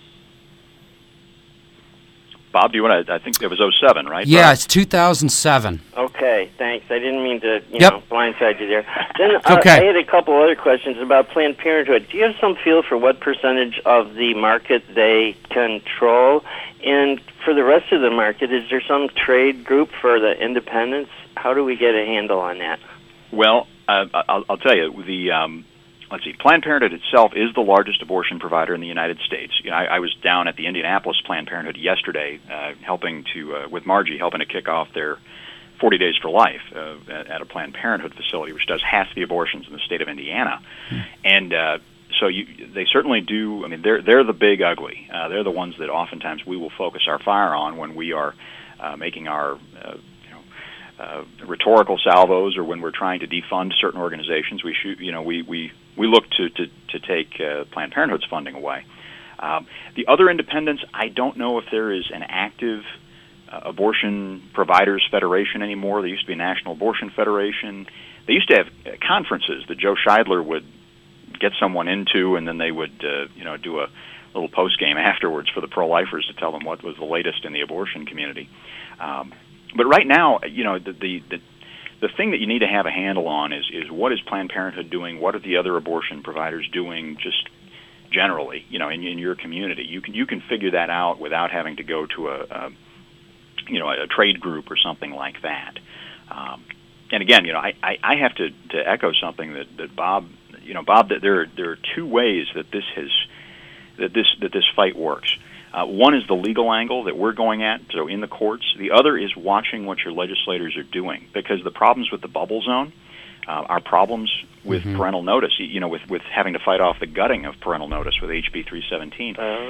Speaker 15: Bob, do you want to? I think it was oh seven, right?
Speaker 3: Yeah,
Speaker 15: Bob?
Speaker 3: it's two thousand seven.
Speaker 23: Okay, thanks. I didn't mean to, you
Speaker 3: Yep.
Speaker 23: know, blindside you there. Then uh,
Speaker 3: okay.
Speaker 23: I had a couple other questions about Planned Parenthood. Do you have some feel for what percentage of the market they control? And for the rest of the market, is there some trade group for the independents? How do we get a handle on that?
Speaker 15: Well, uh, I'll, I'll tell you, the um, let's see, Planned Parenthood itself is the largest abortion provider in the United States. You know, I, I was down at the Indianapolis Planned Parenthood yesterday, uh, helping to uh, with Margie, helping to kick off their forty Days for Life uh, at, at a Planned Parenthood facility, which does half the abortions in the state of Indiana, hmm. and. Uh, So you, they certainly do. I mean, they're they're the big ugly. Uh, they're the ones that oftentimes we will focus our fire on when we are uh, making our uh, you know uh, rhetorical salvos, or when we're trying to defund certain organizations. We shoot, you know, we we, we look to to to take uh, Planned Parenthood's funding away. Um, the other independents, I don't know if there is an active uh, abortion providers federation anymore. There used to be a National Abortion Federation. They used to have uh, conferences that Joe Scheidler would get someone into, and then they would, uh, you know, do a little post game afterwards for the pro-lifers to tell them what was the latest in the abortion community. Um, but right now, you know, the, the the the thing that you need to have a handle on is is what is Planned Parenthood doing? What are the other abortion providers doing? Just generally, you know, in, in your community, you can you can figure that out without having to go to a, a you know a trade group or something like that. Um, and again, you know, I, I, I have to, to echo something that, that Bob. You know, Bob, that there there are two ways that this has that this that this fight works. Uh, one is the legal angle that we're going at, so in the courts. The other is watching what your legislators are doing, because the problems with the bubble zone uh, are problems with mm-hmm. parental notice. You know, with with having to fight off the gutting of parental notice with H B three seventeen.
Speaker 23: Oh.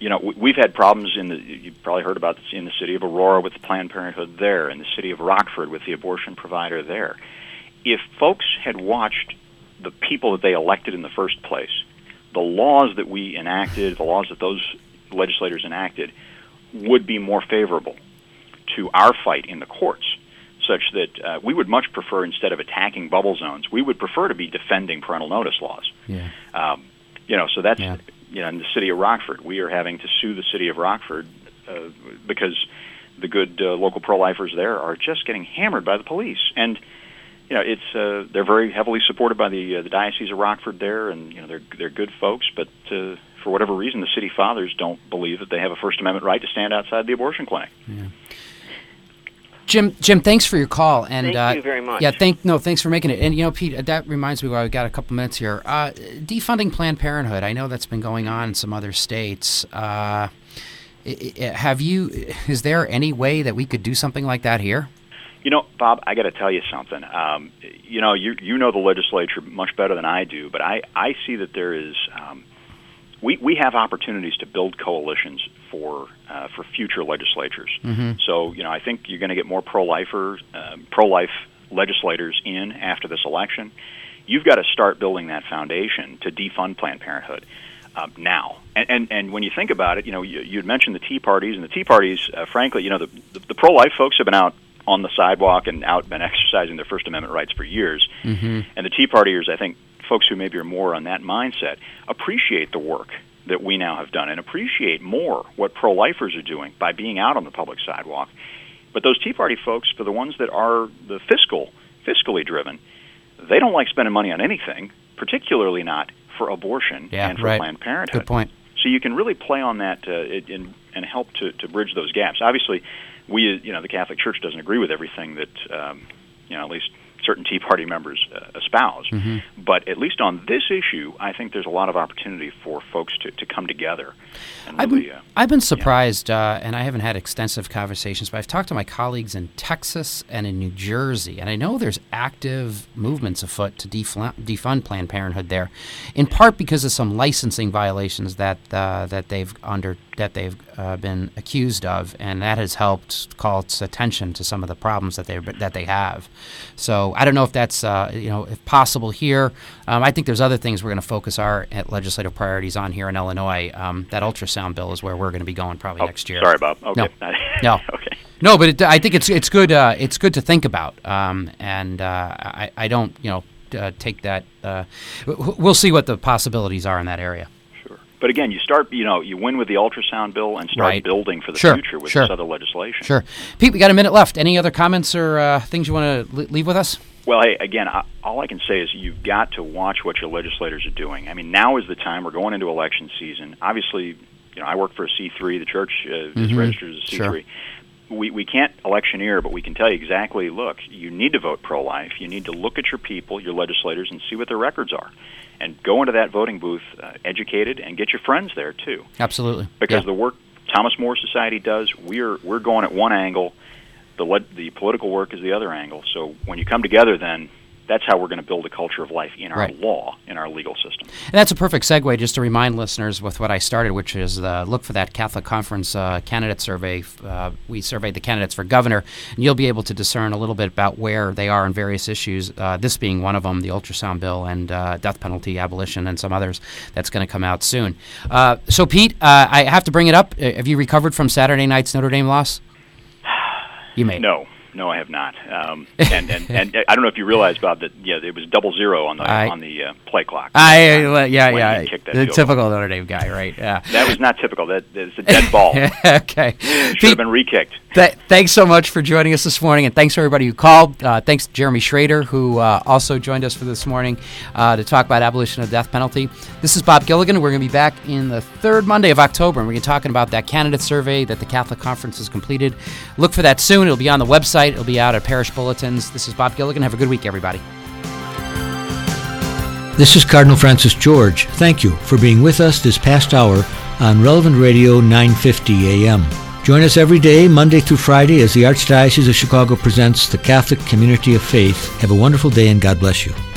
Speaker 15: you know, we've had problems in the, you've probably heard about this, in the city of Aurora with the Planned Parenthood there, in the city of Rockford with the abortion provider there. If folks had watched the people that they elected in the first place, the laws that we enacted, the laws that those legislators enacted, would be more favorable to our fight in the courts, such that uh, we would much prefer, instead of attacking bubble zones, we would prefer to be defending parental notice laws.
Speaker 3: Yeah.
Speaker 15: Um, you know, so that's...
Speaker 3: Yeah.
Speaker 15: You know, in the city of Rockford, we are having to sue the city of Rockford uh, because the good uh, local pro-lifers there are just getting hammered by the police. And you know, it's uh, they're very heavily supported by the uh, the Diocese of Rockford there, and you know, they're they're good folks. But uh, for whatever reason, the city fathers don't believe that they have a First Amendment right to stand outside the abortion clinic.
Speaker 3: Yeah. Jim, Jim, thanks for your call, and
Speaker 23: Thank
Speaker 3: uh,
Speaker 23: you very much.
Speaker 3: Yeah, thank no, thanks for making it. And you know, Pete, that reminds me. While we've got a couple minutes here, uh, defunding Planned Parenthood. I know that's been going on in some other states. Uh, have you? Is there any way that we could do something like that here?
Speaker 15: You know, Bob, I got to tell you something. Um, you know, you you know the legislature much better than I do, but I I see that there is. Um, We we have opportunities to build coalitions for uh, for future legislatures.
Speaker 3: Mm-hmm.
Speaker 15: So you know, I think you're going to get more pro-lifer, uh, pro-life legislators in after this election. You've got to start building that foundation to defund Planned Parenthood um, now. And, and and when you think about it, you know, you you had mentioned the Tea Parties, and the Tea Parties, uh, frankly, you know, the, the the pro-life folks have been out on the sidewalk and out been exercising their First Amendment rights for years.
Speaker 3: Mm-hmm.
Speaker 15: And the Tea Partiers, I think, folks who maybe are more on that mindset, appreciate the work that we now have done and appreciate more what pro-lifers are doing by being out on the public sidewalk. But those Tea Party folks, for the ones that are the fiscal, fiscally driven, they don't like spending money on anything, particularly not for abortion
Speaker 3: yeah,
Speaker 15: and for
Speaker 3: right.
Speaker 15: Planned Parenthood.
Speaker 3: Good point.
Speaker 15: So you can really play on that uh, in, and help to, to bridge those gaps. Obviously, we, you know, the Catholic Church doesn't agree with everything that, um, you know, at least certain Tea Party members uh, espouse.
Speaker 3: Mm-hmm.
Speaker 15: But at least on this issue, I think there's a lot of opportunity for folks to, to come together. And
Speaker 3: I've
Speaker 15: really,
Speaker 3: been,
Speaker 15: uh,
Speaker 3: I've been surprised, uh, and I haven't had extensive conversations, but I've talked to my colleagues in Texas and in New Jersey, and I know there's active movements afoot to defla- defund Planned Parenthood there, in part because of some licensing violations that uh, that they've under that they've uh, been accused of, and that has helped call its attention to some of the problems that they that they have. So I don't know if that's uh, you know if possible here. Um, I think there's other things we're going to focus our legislative priorities on here in Illinois. Um, that ultrasound bill is where we're going to be going probably
Speaker 15: oh,
Speaker 3: next year.
Speaker 15: Sorry, Bob. Okay.
Speaker 3: No, no.
Speaker 15: okay.
Speaker 3: No, but it, I think it's it's good. Uh, it's good to think about, um, and uh, I, I don't you know uh, take that. Uh, we'll see what the possibilities are in that area.
Speaker 15: But again, you start, you know, you win with the ultrasound bill and start
Speaker 3: right.
Speaker 15: building for the
Speaker 3: sure,
Speaker 15: future with
Speaker 3: sure.
Speaker 15: this other legislation.
Speaker 3: Sure. Pete, we got a minute left. Any other comments or uh, things you want to leave with us?
Speaker 15: Well, hey, again, I, all I can say is you've got to watch what your legislators are doing. I mean, now is the time. We're going into election season. Obviously, you know, I work for a C three. The church uh,
Speaker 3: mm-hmm.
Speaker 15: is registered as a C three. Sure. We we can't electioneer, but we can tell you exactly, look, you need to vote pro-life. You need to look at your people, your legislators, and see what their records are. And go into that voting booth uh, educated, and get your friends there too.
Speaker 3: Absolutely,
Speaker 15: because
Speaker 3: yeah.
Speaker 15: the work Thomas More Society does, we're we're going at one angle. The le- the political work is the other angle. So when you come together, then that's how we're going to build a culture of life in our
Speaker 3: right.
Speaker 15: law, in our legal system.
Speaker 3: And that's a perfect segue just to remind listeners with what I started, which is uh, look for that Catholic Conference uh, candidate survey. Uh, we surveyed the candidates for governor, and you'll be able to discern a little bit about where they are on various issues, uh, this being one of them, the ultrasound bill and uh, death penalty abolition and some others that's going to come out soon. Uh, so, Pete, uh, I have to bring it up. Have you recovered from Saturday night's Notre Dame loss? You may.
Speaker 15: No. No, I have not. Um, and, and, and I don't know if you realize, Bob, that yeah, it was double zero on the
Speaker 3: I,
Speaker 15: on the uh, play clock.
Speaker 3: I uh, yeah yeah, the
Speaker 15: goal.
Speaker 3: typical Notre Dame guy, right? Yeah,
Speaker 15: that was not typical. That is a dead ball.
Speaker 3: Okay,
Speaker 15: should Pete, have been re-kicked.
Speaker 3: Th- thanks so much for joining us this morning, and thanks for everybody who called. Uh, thanks to Jeremy Schrader, who uh, also joined us for this morning uh, to talk about abolition of the death penalty. This is Bob Gilligan. We're going to be back in the third Monday of October, and we're going to be talking about that candidate survey that the Catholic Conference has completed. Look for that soon. It'll be on the website. It'll be out at Parish Bulletins. This is Bob Gilligan. Have a good week, everybody.
Speaker 1: This is Cardinal Francis George. Thank you for being with us this past hour on Relevant Radio nine fifty A M. Join us every day, Monday through Friday, as the Archdiocese of Chicago presents the Catholic Community of Faith. Have a wonderful day, and God bless you.